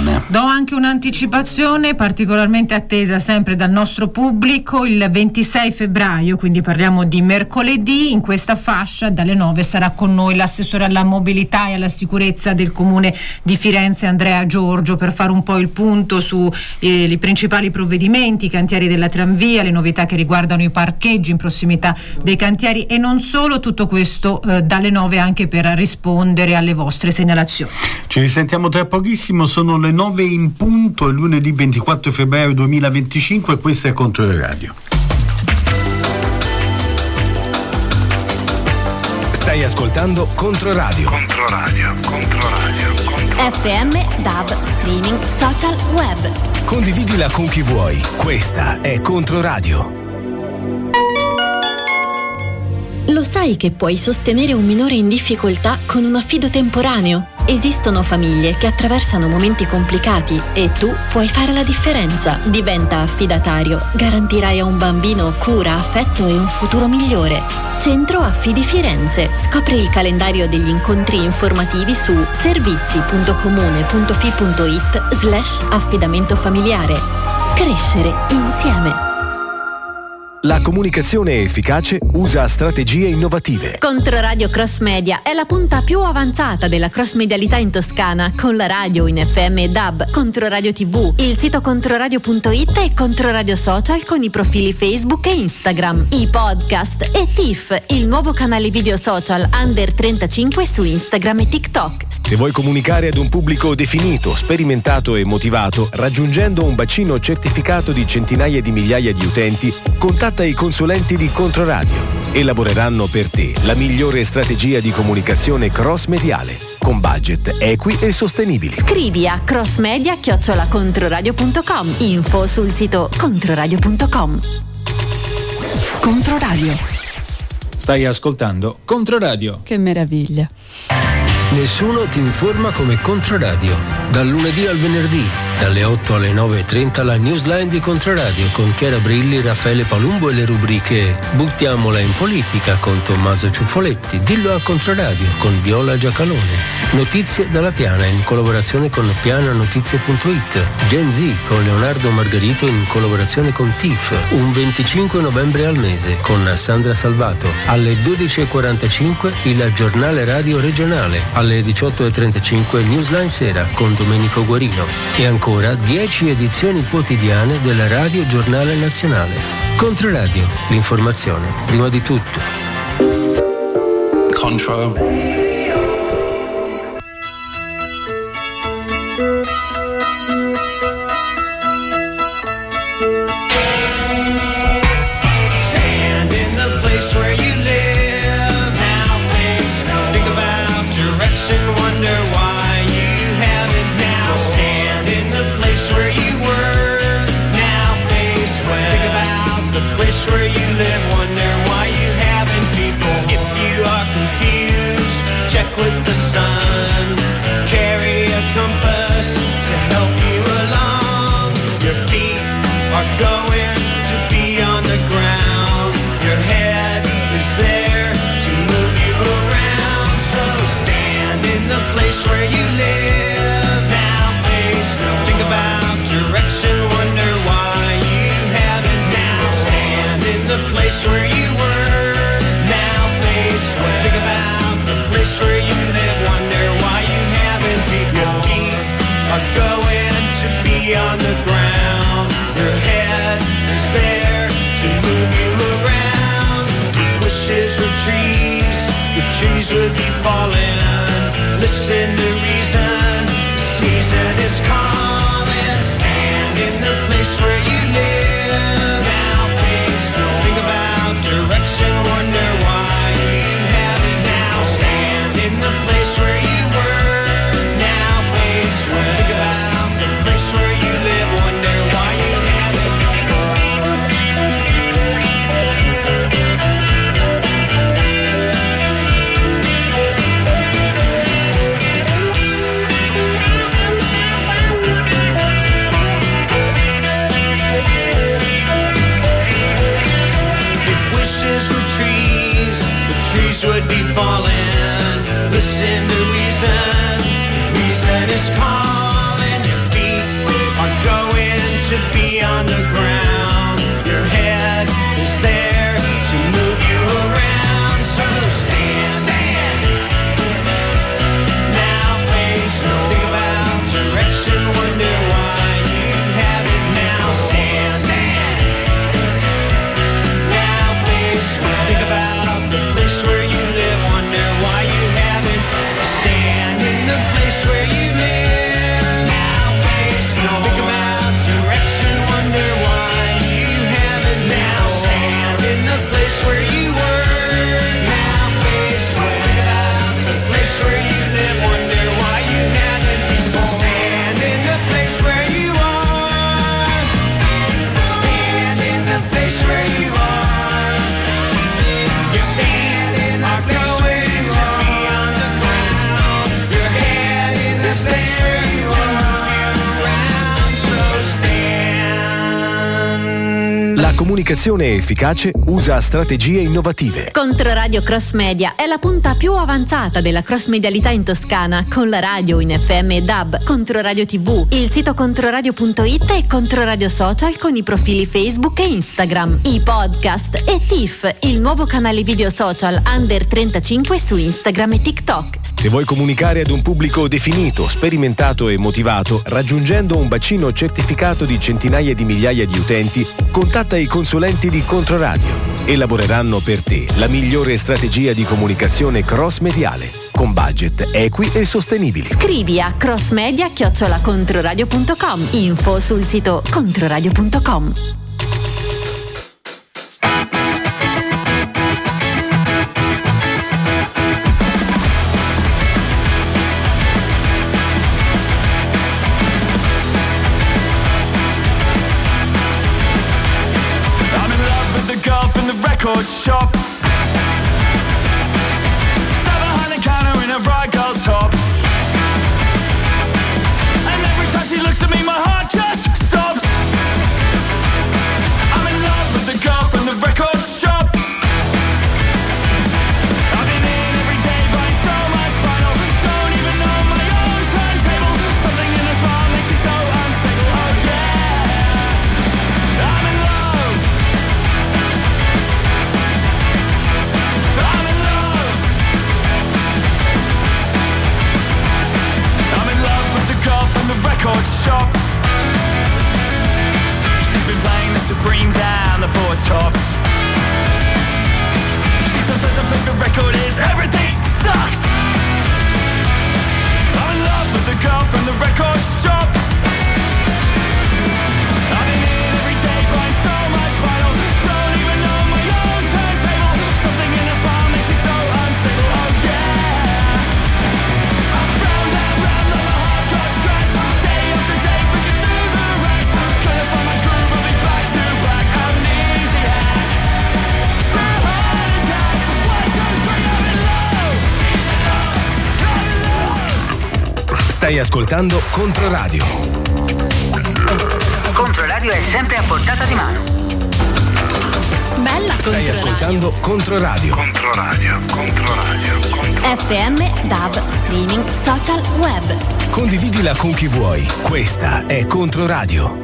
Bene. Do anche un'anticipazione particolarmente attesa sempre dal nostro pubblico: il 26 febbraio, quindi parliamo di mercoledì, in questa fascia dalle 9 sarà con noi l'assessore alla mobilità e alla sicurezza del Comune di Firenze, Andrea Giorgio, per fare un po' il punto su i principali provvedimenti, i cantieri della tranvia, le novità che riguardano i parcheggi in prossimità dei cantieri e non solo. Tutto questo dalle 9 anche per rispondere alle vostre segnalazioni. Ci risentiamo tra pochissimo, sono le 9 in punto, è lunedì 24 febbraio 2025 e questa è Controradio. Stai ascoltando Controradio. FM, DAB, streaming, social, web. Condividila con chi vuoi. Questa è Controradio. Lo sai che puoi sostenere un minore in difficoltà con un affido temporaneo? Esistono famiglie che attraversano momenti complicati e tu puoi fare la differenza. Diventa affidatario. Garantirai a un bambino cura, affetto e un futuro migliore. Centro Affidi Firenze. Scopri il calendario degli incontri informativi su servizi.comune.fi.it/affidamento familiare. Crescere insieme. La comunicazione efficace usa strategie innovative. Controradio Cross Media è la punta più avanzata della cross medialità in Toscana, con la radio in FM e DAB, Controradio TV, il sito controradio.it e Controradio Social con i profili Facebook e Instagram, i podcast e TIFF, il nuovo canale video social Under 35 su Instagram e TikTok. Se vuoi comunicare ad un pubblico definito, sperimentato e motivato, raggiungendo un bacino certificato di centinaia di migliaia di utenti, contatta i consulenti di Controradio. Elaboreranno per te la migliore strategia di comunicazione cross-mediale, con budget equi e sostenibili. Scrivi a crossmedia@controradio.com. Info sul sito controradio.com. Controradio. Stai ascoltando Controradio. Che meraviglia. Nessuno ti informa come Controradio. Dal lunedì al venerdì, dalle 8 alle 9:30 la newsline di Controradio con Chiara Brilli, Raffaele Palumbo e le rubriche Buttiamola in politica con Tommaso Ciuffoletti, Dillo a Controradio con Viola Giacalone, Notizie dalla Piana in collaborazione con piananotizie.it, Gen Z con Leonardo Margarito in collaborazione con TIFF, un 25 novembre al mese con Sandra Salvato, alle 12:45 il giornale radio regionale, alle 18:35 Newsline Sera con Domenico Guarino e ancora 10 edizioni quotidiane del Radio Giornale Nazionale. Controradio, l'informazione prima di tutto. Control. Where you live, wonder why you haven't people. If you are confused, check with the sun. Carry a compass to help you along. Your feet are going to be on the ground. Your head is there to move you around. So stand in the place where you live. Now face no. Think about direction, wonder why you haven't now. Stand in the place where you were. Now face where. Think about the place where you live. Wonder why you haven't. Your feet are going to be on the ground. Your head is there to move you around. If wishes were trees, the trees would be falling. Listen to reason, the season is calling. Stand in the place where you live. Now face no. Think about direction, wonder why you haven't now. Stand in the place where you were. Now face where. Think about the place where you live, wonder why you haven't. If wishes were trees, the trees would be falling. Listen to reason, reason is calling. Your feet to be on the ground. Your head is there to move you around. So stand. Now face no. Think about direction, wonder why you have it now. Stand. Now face no. Think about the place where you live, wonder why you have it. Stand in the place where you live. Now face no. Think about direction, wonder why you have it now. Stand in the place where you were. Now face no. Think about the place where you live, wonder why you have it. Stand in the place where you are. Stand in the place where you are. Your feet are going to be on the ground. Your head is there to move you around. So stand. La comunicazione efficace usa strategie innovative. Controradio Cross Media è la punta più avanzata della cross medialità in Toscana, con la radio in FM e DAB, Controradio TV, il sito controradio.it e Controradio Social con i profili Facebook e Instagram, i podcast e TIFF, il nuovo canale video social Under 35 su Instagram e TikTok. Se vuoi comunicare ad un pubblico definito, sperimentato e motivato, raggiungendo un bacino certificato di centinaia di migliaia di utenti, contatta i consulenti di Controradio. Elaboreranno per te la migliore strategia di comunicazione cross-mediale, con budget equi e sostenibili. Scrivi a crossmedia@controradio.com. Info sul sito controradio.com. Record shop. Sat behind the counter in a bright gold top. And every time she looks at me, my heart just stops. I'm in love with the girl from the record shop. I've been in every day buying so much vinyl. Don't even know my own turntable. Something in a smile makes me so unstable. Oh yeah, I'm in love. Record shop. She's been playing the Supremes and the Four Tops. She's also some favorite record is everything sucks. I'm in love with the girl from the record shop. I've been in every day buying so much vinyl. Don't even know my own turntable. Something in a smile makes me so unstable. Oh yeah, I'm round and round like my heart got scratched. Day after day freaking through the racks. Couldn't find my groove, I'll be back to black. I'm an easy hack. So heart attack. 1, 2, 3, I'm in love. Stai ascoltando Controradio. Controradio è sempre a portata di mano. Bella Stai ascoltando Controradio. Controradio. FM, DAB, streaming, social, web. Condividila con chi vuoi. Questa è Controradio.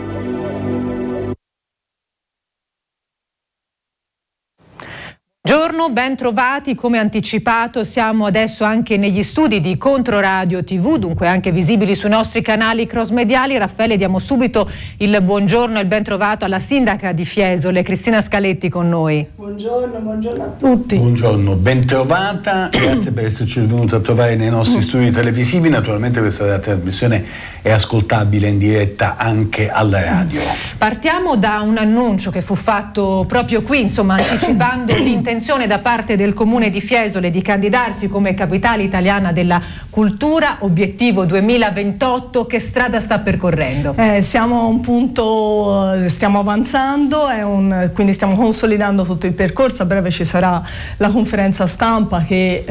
Buongiorno, ben trovati. Come anticipato siamo adesso anche negli studi di Controradio TV, dunque anche visibili sui nostri canali cross mediali. Raffaele, diamo subito il buongiorno e il ben trovato alla sindaca di Fiesole, Cristina Scaletti, con noi. Buongiorno a tutti. Buongiorno, ben trovata, grazie per esserci venuto a trovare nei nostri studi televisivi. Naturalmente questa trasmissione è ascoltabile in diretta anche alla radio. Partiamo da un annuncio che fu fatto proprio qui, insomma, anticipando l'intenzione da parte del Comune di Fiesole di candidarsi come capitale italiana della cultura, obiettivo 2028. Che strada sta percorrendo? Siamo a un punto, stiamo avanzando, quindi stiamo consolidando tutto il percorso. A breve ci sarà la conferenza stampa che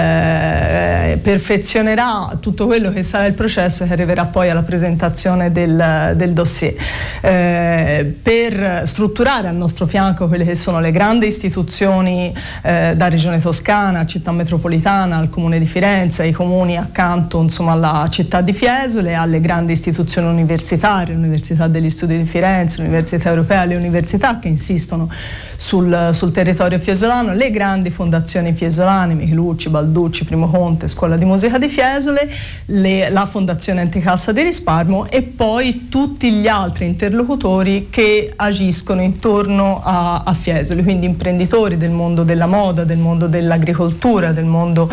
perfezionerà tutto quello che sarà il processo che arriverà poi alla presentazione del dossier. Per strutturare al nostro fianco quelle che sono le grandi istituzioni istituzioni da Regione Toscana, Città Metropolitana, al Comune di Firenze, ai comuni accanto insomma alla città di Fiesole, alle grandi istituzioni universitarie, l'Università degli Studi di Firenze, l'Università Europea, le università che insistono sul territorio fiesolano, le grandi fondazioni fiesolane, Michelucci, Balducci, Primo Conte, Scuola di Musica di Fiesole, la Fondazione Anticassa di Risparmio e poi tutti gli altri interlocutori che agiscono intorno a Fiesole, quindi imprenditori del mondo della moda, del mondo dell'agricoltura, del mondo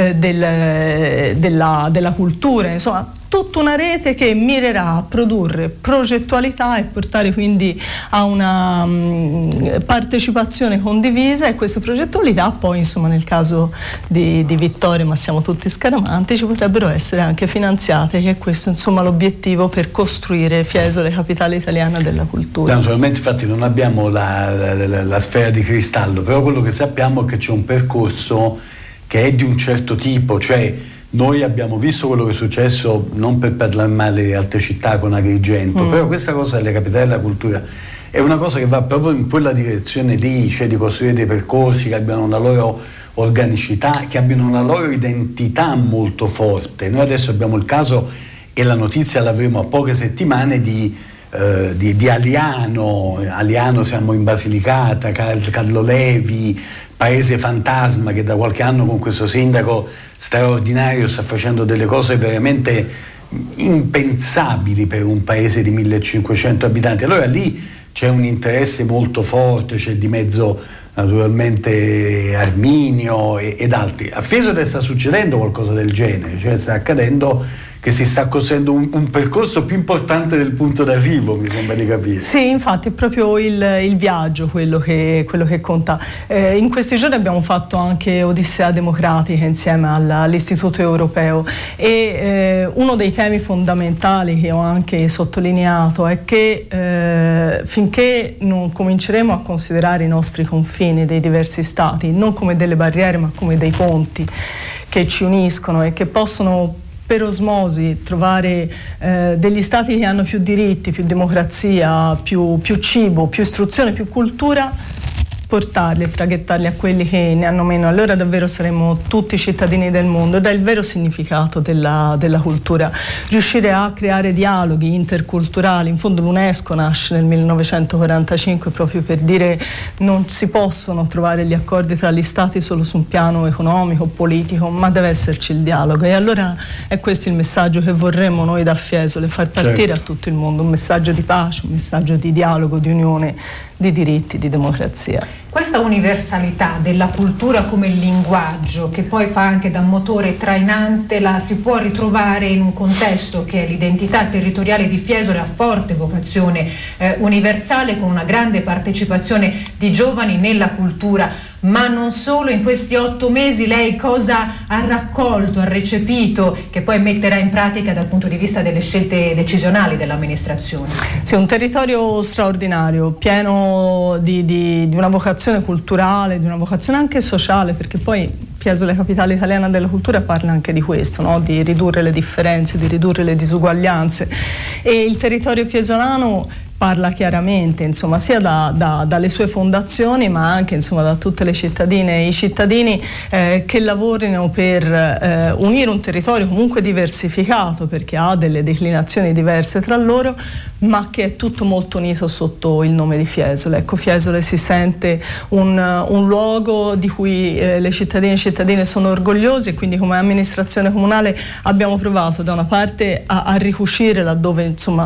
della cultura, insomma tutta una rete che mirerà a produrre progettualità e portare quindi a una partecipazione condivisa, e queste progettualità poi insomma nel caso di Vittorio, ma siamo tutti scaramantici, potrebbero essere anche finanziate, che è questo insomma l'obiettivo per costruire Fiesole capitale italiana della cultura. Naturalmente infatti non abbiamo la sfera di cristallo, però quello che sappiamo è che c'è un percorso che è di un certo tipo, cioè noi abbiamo visto quello che è successo, non per parlare male di altre città con Agrigento, però questa cosa delle capitali della cultura è una cosa che va proprio in quella direzione lì, cioè di costruire dei percorsi che abbiano una loro organicità, che abbiano una loro identità molto forte. Noi adesso abbiamo il caso, e la notizia l'avremo a poche settimane, di Aliano, siamo in Basilicata, Carlo Levi, paese fantasma che da qualche anno con questo sindaco straordinario sta facendo delle cose veramente impensabili per un paese di 1500 abitanti. Allora lì c'è un interesse molto forte, c'è di mezzo naturalmente Arminio ed altri. A Fiesole sta succedendo qualcosa del genere, cioè sta accadendo che si sta costruendo un percorso più importante del punto d'arrivo, mi sembra di capire. Sì, infatti è proprio il viaggio quello che conta. In questi giorni abbiamo fatto anche Odissea Democratica insieme all'Istituto Europeo, e uno dei temi fondamentali che ho anche sottolineato è che finché non cominceremo a considerare i nostri confini dei diversi stati non come delle barriere ma come dei ponti che ci uniscono e che possono per osmosi trovare degli stati che hanno più diritti, più democrazia, più cibo, più istruzione, più cultura, portarli e traghettarli a quelli che ne hanno meno. Allora davvero saremo tutti cittadini del mondo, ed è il vero significato della cultura, riuscire a creare dialoghi interculturali. In fondo l'UNESCO nasce nel 1945 proprio per dire non si possono trovare gli accordi tra gli stati solo su un piano economico, politico, ma deve esserci il dialogo, e allora è questo il messaggio che vorremmo noi da Fiesole, far partire a tutto il mondo, un messaggio di pace, un messaggio di dialogo, di unione, di diritti, di democrazia. Questa universalità della cultura come linguaggio, che poi fa anche da motore trainante, la si può ritrovare in un contesto che è l'identità territoriale di Fiesole, a forte vocazione universale, con una grande partecipazione di giovani nella cultura. Ma non solo, in questi 8 mesi lei cosa ha raccolto, ha recepito, che poi metterà in pratica dal punto di vista delle scelte decisionali dell'amministrazione? Sì, un territorio straordinario, pieno di una vocazione culturale, di una vocazione anche sociale, perché poi Fiesole capitale italiana della cultura parla anche di questo, no? Di ridurre le differenze, di ridurre le disuguaglianze, e il territorio fiesolano parla chiaramente, insomma, sia dalle sue fondazioni, ma anche insomma da tutte le cittadine e i cittadini che lavorino per unire un territorio comunque diversificato, perché ha delle declinazioni diverse tra loro, ma che è tutto molto unito sotto il nome di Fiesole. Ecco, Fiesole si sente un luogo di cui le cittadine e cittadine sono orgogliosi, e quindi come amministrazione comunale abbiamo provato da una parte a ricucire laddove insomma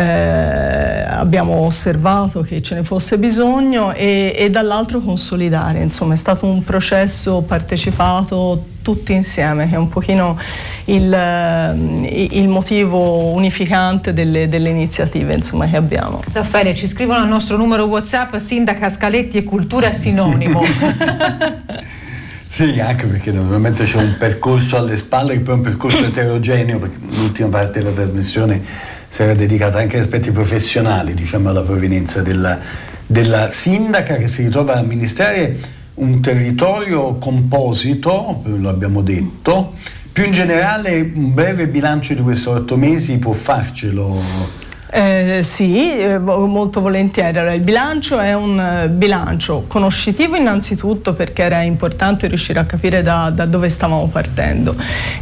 abbiamo osservato che ce ne fosse bisogno, e dall'altro consolidare. Insomma, è stato un processo partecipato tutti insieme, che è un pochino il motivo unificante delle iniziative insomma che abbiamo. Raffaele, ci scrivono al nostro numero WhatsApp: sindaca Scaletti e cultura sinonimo. Sì, anche perché naturalmente c'è un percorso alle spalle che poi è un percorso eterogeneo, perché l'ultima parte della trasmissione sarà dedicata anche agli aspetti professionali, diciamo, alla provenienza della sindaca, che si ritrova ad amministrare un territorio composito, lo abbiamo detto. Più in generale, un breve bilancio di questi 8 mesi può farcelo Sì, molto volentieri. Allora, il bilancio è un bilancio conoscitivo innanzitutto, perché era importante riuscire a capire da dove stavamo partendo,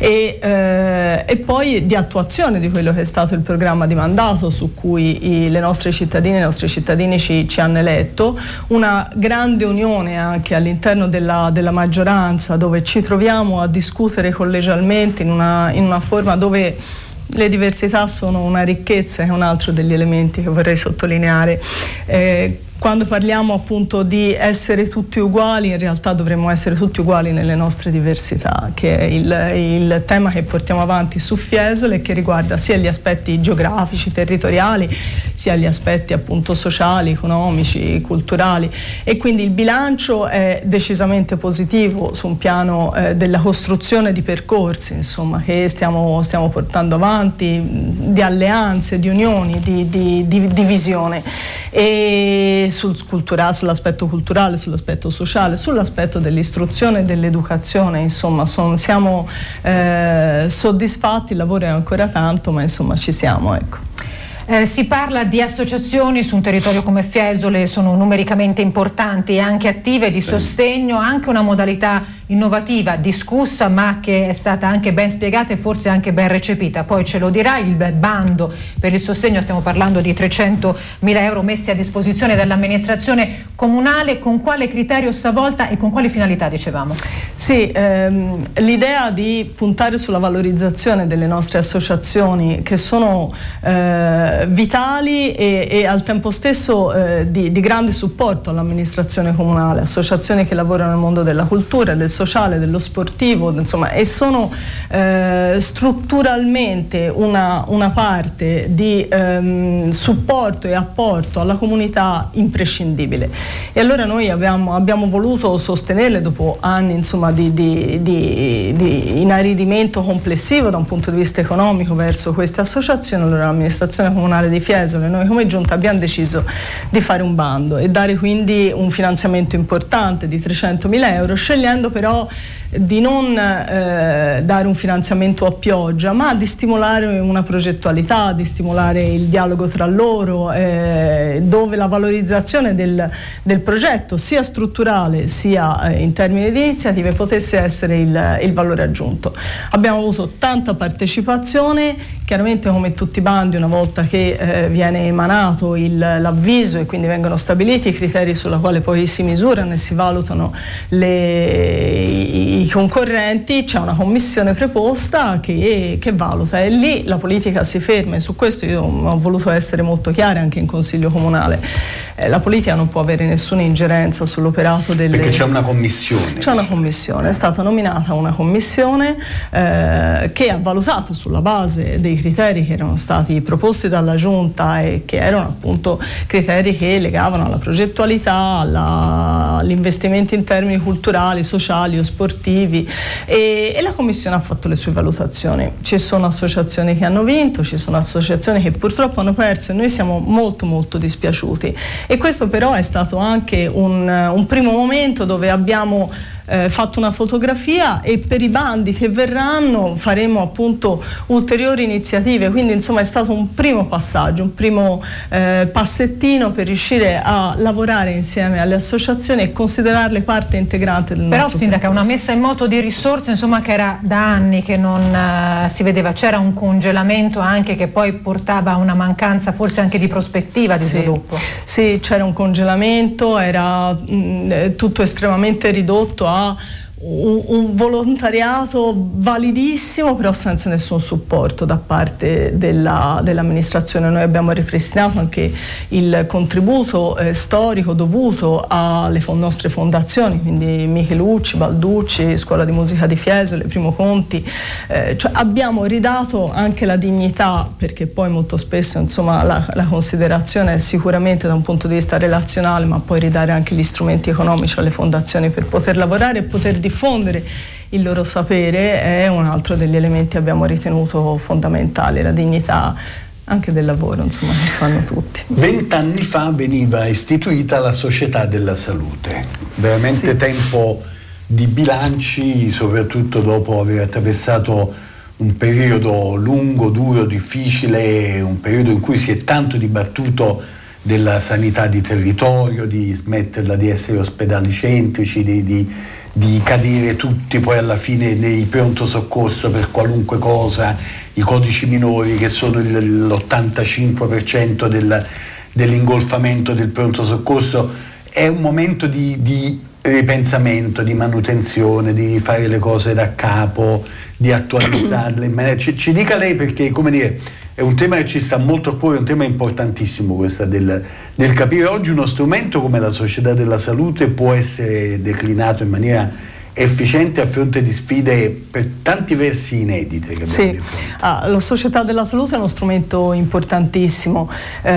e poi di attuazione di quello che è stato il programma di mandato su cui le nostre cittadine e i nostri cittadini ci hanno eletto, una grande unione anche all'interno della maggioranza, dove ci troviamo a discutere collegialmente in una forma dove le diversità sono una ricchezza, è un altro degli elementi che vorrei sottolineare. Quando parliamo appunto di essere tutti uguali, in realtà dovremmo essere tutti uguali nelle nostre diversità, che è il tema che portiamo avanti su Fiesole, e che riguarda sia gli aspetti geografici, territoriali, sia gli aspetti appunto sociali, economici, culturali. E quindi il bilancio è decisamente positivo su un piano della costruzione di percorsi, insomma, che stiamo portando avanti, di unioni, di visione. E sull'aspetto culturale, sull'aspetto sociale, sull'aspetto dell'istruzione e dell'educazione, insomma siamo soddisfatti. Il lavoro è ancora tanto, ma insomma ci siamo, ecco. Si parla di associazioni su un territorio come Fiesole, sono numericamente importanti e anche attive, di sostegno, anche una modalità innovativa, discussa, ma che è stata anche ben spiegata e forse anche ben recepita. Poi ce lo dirà il bando per il sostegno, stiamo parlando di 300.000 euro messi a disposizione dall'amministrazione comunale. Con quale criterio stavolta e con quali finalità, dicevamo? Sì, l'idea di puntare sulla valorizzazione delle nostre associazioni, che sono vitali e al tempo stesso di grande supporto all'amministrazione comunale, associazioni che lavorano nel mondo della cultura, del sociale, dello sportivo, insomma, e sono strutturalmente una parte di supporto e apporto alla comunità imprescindibile. E allora noi abbiamo voluto sostenerle dopo anni, insomma, di inaridimento complessivo da un punto di vista economico verso queste associazioni. Allora l'amministrazione comunale di Fiesole, noi come giunta abbiamo deciso di fare un bando e dare quindi un finanziamento importante di 300.000 euro, scegliendo però di non dare un finanziamento a pioggia, ma di stimolare una progettualità, di stimolare il dialogo tra loro, dove la valorizzazione del progetto, sia strutturale sia in termini di iniziative, potesse essere il valore aggiunto. Abbiamo avuto tanta partecipazione, chiaramente come tutti i bandi, una volta che viene emanato l'avviso e quindi vengono stabiliti i criteri sulla quale poi si misurano e si valutano i concorrenti, c'è una commissione preposta che valuta, e lì la politica si ferma. E su questo io ho voluto essere molto chiara anche in Consiglio Comunale. La politica non può avere nessuna ingerenza sull'operato perché c'è una commissione. C'è una commissione, è stata nominata una commissione che ha valutato sulla base dei criteri che erano stati proposti dalla Giunta e che erano appunto criteri che legavano alla progettualità, agli investimenti in termini culturali, sociali o sportivi, e la commissione ha fatto le sue valutazioni. Ci sono associazioni che hanno vinto, ci sono associazioni che purtroppo hanno perso, e noi siamo molto molto dispiaciuti. E questo però è stato anche un primo momento dove abbiamo fatto una fotografia, e per i bandi che verranno faremo appunto ulteriori iniziative. Quindi insomma è stato un primo passaggio, un primo passettino per riuscire a lavorare insieme alle associazioni e considerarle parte integrante del nostro Però sindaca, una messa in moto di risorse, insomma, che era da anni che non si vedeva. C'era un congelamento anche che poi portava a una mancanza forse anche di prospettiva di sviluppo. Sì, c'era un congelamento, era tutto estremamente ridotto a un volontariato validissimo, però senza nessun supporto da parte dell'amministrazione. Noi abbiamo ripristinato anche il contributo storico dovuto alle nostre fondazioni, quindi Michelucci, Balducci, Scuola di Musica di Fiesole, Primo Conti, cioè abbiamo ridato anche la dignità, perché poi molto spesso insomma la considerazione è sicuramente da un punto di vista relazionale, ma poi ridare anche gli strumenti economici alle fondazioni per poter lavorare e poter diffondere il loro sapere è un altro degli elementi che abbiamo ritenuto fondamentali, la dignità anche del lavoro, insomma, che fanno tutti. 20 anni fa veniva istituita la Società della Salute, veramente tempo di bilanci, soprattutto dopo aver attraversato un periodo lungo, duro, difficile, un periodo in cui si è tanto dibattuto della sanità di territorio, di smetterla di essere ospedali centrici, di cadere tutti poi alla fine nei pronto soccorso per qualunque cosa, i codici minori che sono l'85% dell'ingolfamento del pronto soccorso. È un momento di ripensamento, di manutenzione, di rifare le cose da capo, di attualizzarle. Ci dica lei, perché, come dire, è un tema che ci sta molto a cuore, è un tema importantissimo questo del capire oggi uno strumento come la società della salute può essere declinato in maniera efficiente a fronte di sfide per tanti versi inedite che abbiamo di fronte. La società della salute è uno strumento importantissimo,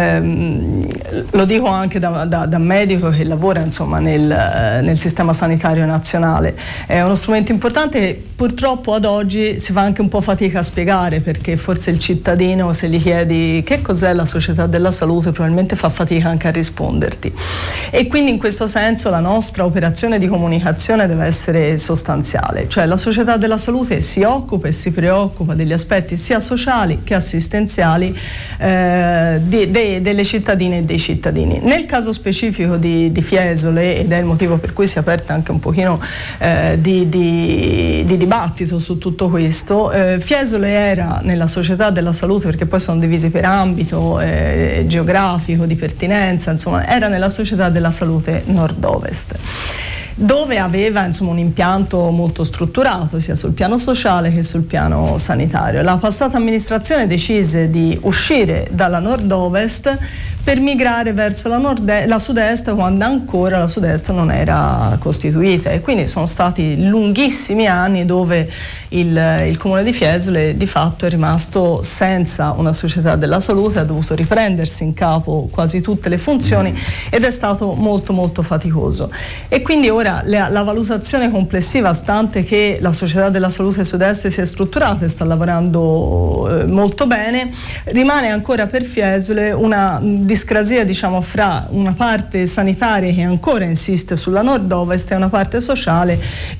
lo dico anche da medico che lavora insomma nel sistema sanitario nazionale. È uno strumento importante che purtroppo ad oggi si fa anche un po' fatica a spiegare, perché forse il cittadino, se gli chiedi che cos'è la società della salute, probabilmente fa fatica anche a risponderti, e quindi in questo senso la nostra operazione di comunicazione deve essere sostanziale, cioè la società della salute si occupa e si preoccupa degli aspetti sia sociali che assistenziali delle cittadine e dei cittadini. Nel caso specifico di Fiesole, ed è il motivo per cui si è aperta anche un pochino di dibattito su tutto questo, Fiesole era nella società della salute, perché poi sono divisi per ambito geografico, di pertinenza, insomma era nella società della salute nord-ovest, dove aveva insomma un impianto molto strutturato sia sul piano sociale che sul piano sanitario. La passata amministrazione decise di uscire dalla nord-ovest per migrare verso la sud-est, quando ancora la sud-est non era costituita, e quindi sono stati lunghissimi anni dove il comune di Fiesole di fatto è rimasto senza una società della salute, ha dovuto riprendersi in capo quasi tutte le funzioni ed è stato molto molto faticoso. E quindi ora la valutazione complessiva, stante che la società della salute sud-est si è strutturata e sta lavorando molto bene, rimane ancora per Fiesole una discrasia, diciamo, fra una parte sanitaria che ancora insiste sulla nord-ovest e una parte sociale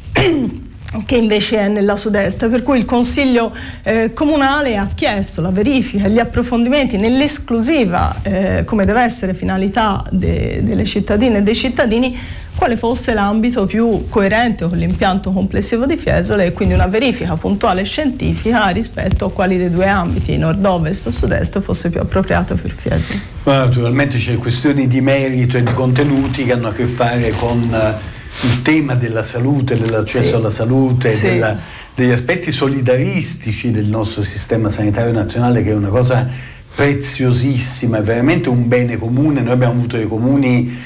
che invece è nella sud-est, per cui il Consiglio comunale ha chiesto la verifica e gli approfondimenti nell'esclusiva, come deve essere finalità delle cittadine e dei cittadini, quale fosse l'ambito più coerente con l'impianto complessivo di Fiesole, e quindi una verifica puntuale e scientifica rispetto a quali dei due ambiti, nord-ovest o sud-est, fosse più appropriato per Fiesole. Naturalmente c'è questioni di merito e di contenuti che hanno a che fare con il tema della salute, dell'accesso alla salute, degli aspetti solidaristici del nostro sistema sanitario nazionale, che è una cosa preziosissima, è veramente un bene comune. Noi abbiamo avuto dei comuni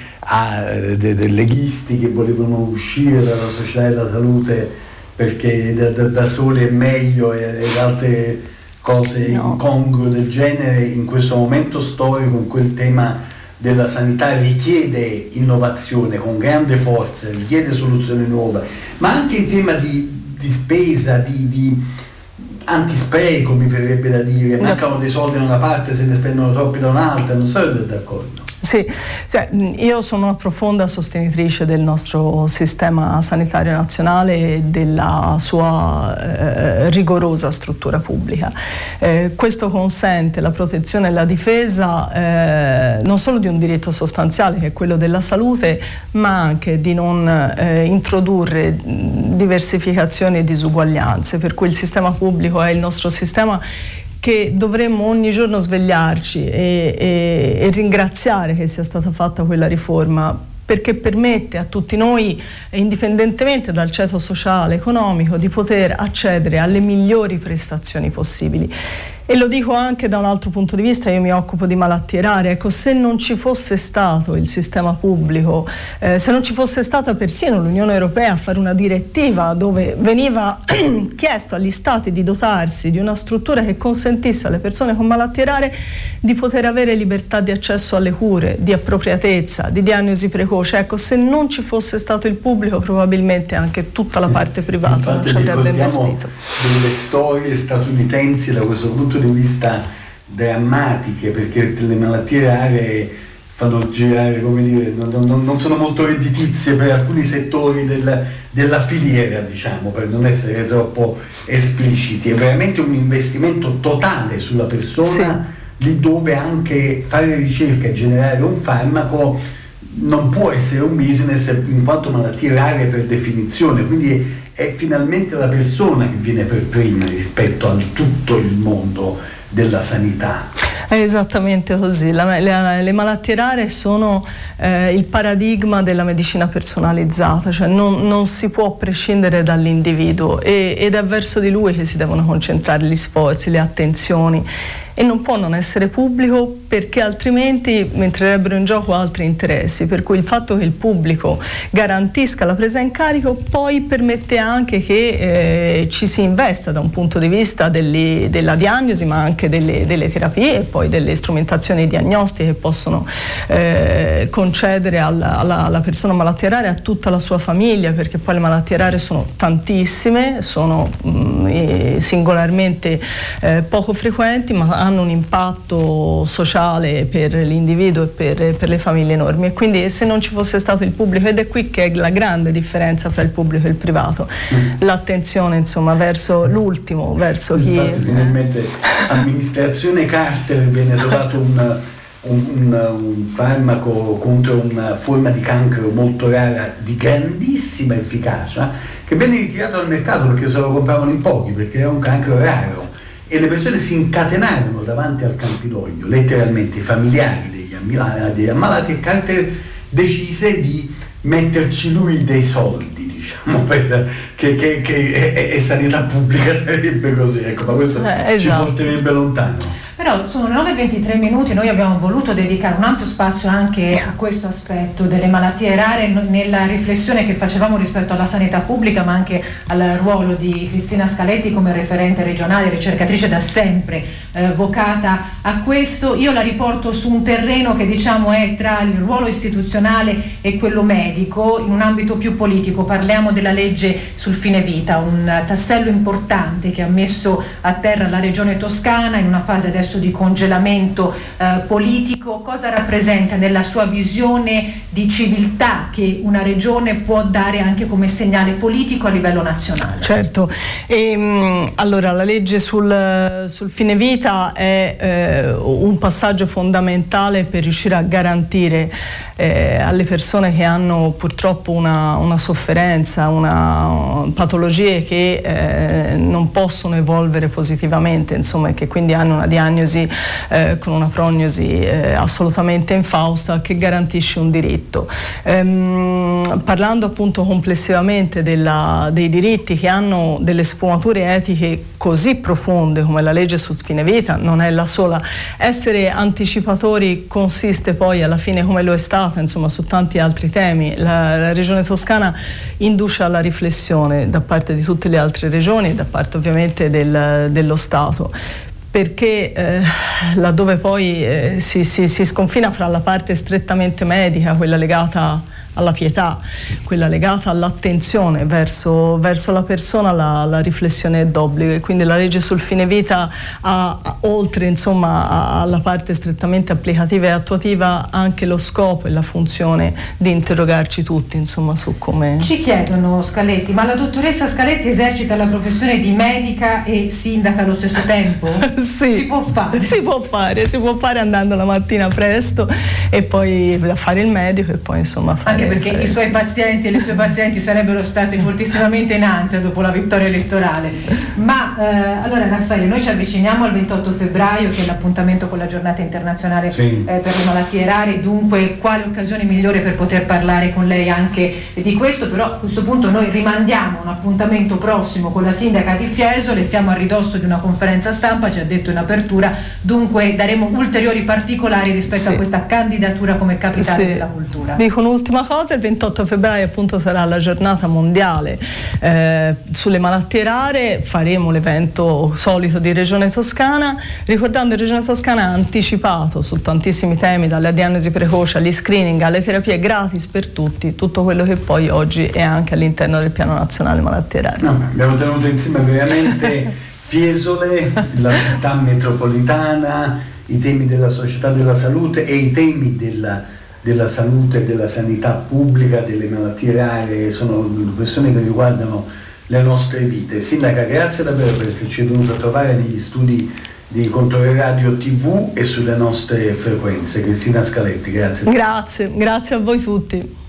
dei leghisti che volevano uscire dalla società della salute perché da soli è meglio, e altre cose incongrue del genere. In questo momento storico, in quel tema della sanità, richiede innovazione con grande forza, richiede soluzioni nuove, ma anche in tema di spesa, di antispreco, mi verrebbe da dire. Mancano dei soldi da una parte, se ne spendono troppi da un'altra, non so se siete d'accordo. Sì, cioè, io sono una profonda sostenitrice del nostro sistema sanitario nazionale e della sua rigorosa struttura pubblica. Questo consente la protezione e la difesa non solo di un diritto sostanziale, che è quello della salute, ma anche di non introdurre diversificazioni e disuguaglianze, per cui il sistema pubblico è il nostro sistema che dovremmo ogni giorno svegliarci e ringraziare che sia stata fatta quella riforma, perché permette a tutti noi, indipendentemente dal ceto sociale, economico, di poter accedere alle migliori prestazioni possibili. E lo dico anche da un altro punto di vista, io mi occupo di malattie rare. Ecco, se non ci fosse stato il sistema pubblico, se non ci fosse stata persino l'Unione Europea a fare una direttiva dove veniva chiesto agli Stati di dotarsi di una struttura che consentisse alle persone con malattie rare di poter avere libertà di accesso alle cure, di appropriatezza, di diagnosi precoce, ecco, se non ci fosse stato il pubblico, probabilmente anche tutta la parte privata non ci avrebbe investito. Delle storie statunitensi da questo punto di vista drammatiche, perché le malattie rare fanno girare, come dire, non sono molto redditizie per alcuni settori della filiera, diciamo, per non essere troppo espliciti. È veramente un investimento totale sulla persona, lì dove anche fare ricerca e generare un farmaco non può essere un business, in quanto malattie rare per definizione, quindi è finalmente la persona che viene per prima rispetto al tutto il mondo della sanità. È esattamente così, le malattie rare sono il paradigma della medicina personalizzata, cioè non si può prescindere dall'individuo ed è verso di lui che si devono concentrare gli sforzi, le attenzioni, e non può non essere pubblico, perché altrimenti entrerebbero in gioco altri interessi, per cui il fatto che il pubblico garantisca la presa in carico poi permette anche che ci si investa da un punto di vista della diagnosi, ma anche delle terapie e poi delle strumentazioni diagnostiche che possono concedere alla persona malattia rara e a tutta la sua famiglia, perché poi le malattie rare sono tantissime, sono singolarmente poco frequenti, ma hanno un impatto sociale per l'individuo e per le famiglie enormi, e quindi se non ci fosse stato il pubblico, ed è qui che è la grande differenza fra il pubblico e il privato, l'attenzione insomma verso l'ultimo, verso chi... Infatti finalmente amministrazione Carter viene trovato un farmaco contro una forma di cancro molto rara di grandissima efficacia, che venne ritirato dal mercato perché se lo compravano in pochi, perché era un cancro raro, e le persone si incatenarono davanti al Campidoglio, letteralmente i familiari degli ammalati, e Carter decise di metterci lui dei soldi, diciamo, che è sanità pubblica, sarebbe così, ecco, ma questo ci porterebbe lontano. Però sono 9:23 minuti, noi abbiamo voluto dedicare un ampio spazio anche a questo aspetto delle malattie rare nella riflessione che facevamo rispetto alla sanità pubblica, ma anche al ruolo di Cristina Scaletti come referente regionale, ricercatrice da sempre vocata a questo. Io la riporto su un terreno che diciamo è tra il ruolo istituzionale e quello medico, in un ambito più politico. Parliamo della legge sul fine vita, un tassello importante che ha messo a terra la regione Toscana in una fase adesso di congelamento politico. Cosa rappresenta nella sua visione di civiltà che una regione può dare anche come segnale politico a livello nazionale? Certo, allora la legge sul fine vita è un passaggio fondamentale per riuscire a garantire alle persone che hanno purtroppo una sofferenza, una patologie che non possono evolvere positivamente, insomma, e che quindi hanno una diagnosi con una prognosi assolutamente infausta, che garantisce un diritto. Parlando appunto complessivamente dei diritti che hanno delle sfumature etiche così profonde come la legge sul fine vita, non è la sola. Essere anticipatori consiste poi alla fine, come lo è stato insomma su tanti altri temi. La regione Toscana induce alla riflessione da parte di tutte le altre regioni, da parte ovviamente dello Stato, perché laddove poi si sconfina fra la parte strettamente medica, quella legata alla pietà, quella legata all'attenzione verso la persona, la riflessione è d'obbligo, e quindi la legge sul fine vita oltre insomma alla parte strettamente applicativa e attuativa, anche lo scopo e la funzione di interrogarci tutti insomma su come... Ci chiedono, Scaletti, ma la dottoressa Scaletti esercita la professione di medica e sindaca allo stesso tempo? Sì, si può fare andando la mattina presto e poi a fare il medico e poi insomma fare... Perché i suoi pazienti e le sue pazienti sarebbero stati fortissimamente in ansia dopo la vittoria elettorale. Ma allora Raffaele, noi ci avviciniamo al 28 febbraio che è l'appuntamento con la giornata internazionale per le malattie rare, dunque quale occasione migliore per poter parlare con lei anche di questo. Però a questo punto noi rimandiamo un appuntamento prossimo con la sindaca di Fiesole, siamo a ridosso di una conferenza stampa, ci ha detto in apertura, dunque daremo ulteriori particolari rispetto a questa candidatura come capitale della cultura. Dico un'ultima cosa, il 28 febbraio appunto sarà la giornata mondiale sulle malattie rare, faremo l'evento solito di Regione Toscana, ricordando che Regione Toscana ha anticipato su tantissimi temi, dalla diagnosi precoce agli screening alle terapie gratis per tutti, tutto quello che poi oggi è anche all'interno del piano nazionale malattie rare. Abbiamo tenuto insieme veramente Fiesole, la città metropolitana, i temi della società della salute e i temi della salute e della sanità pubblica, delle malattie rare, sono questioni che riguardano le nostre vite. Sindaca, grazie davvero per esserci venuto a trovare negli studi di Controllo Radio TV e sulle nostre frequenze. Cristina Scaletti, grazie. Grazie a voi tutti.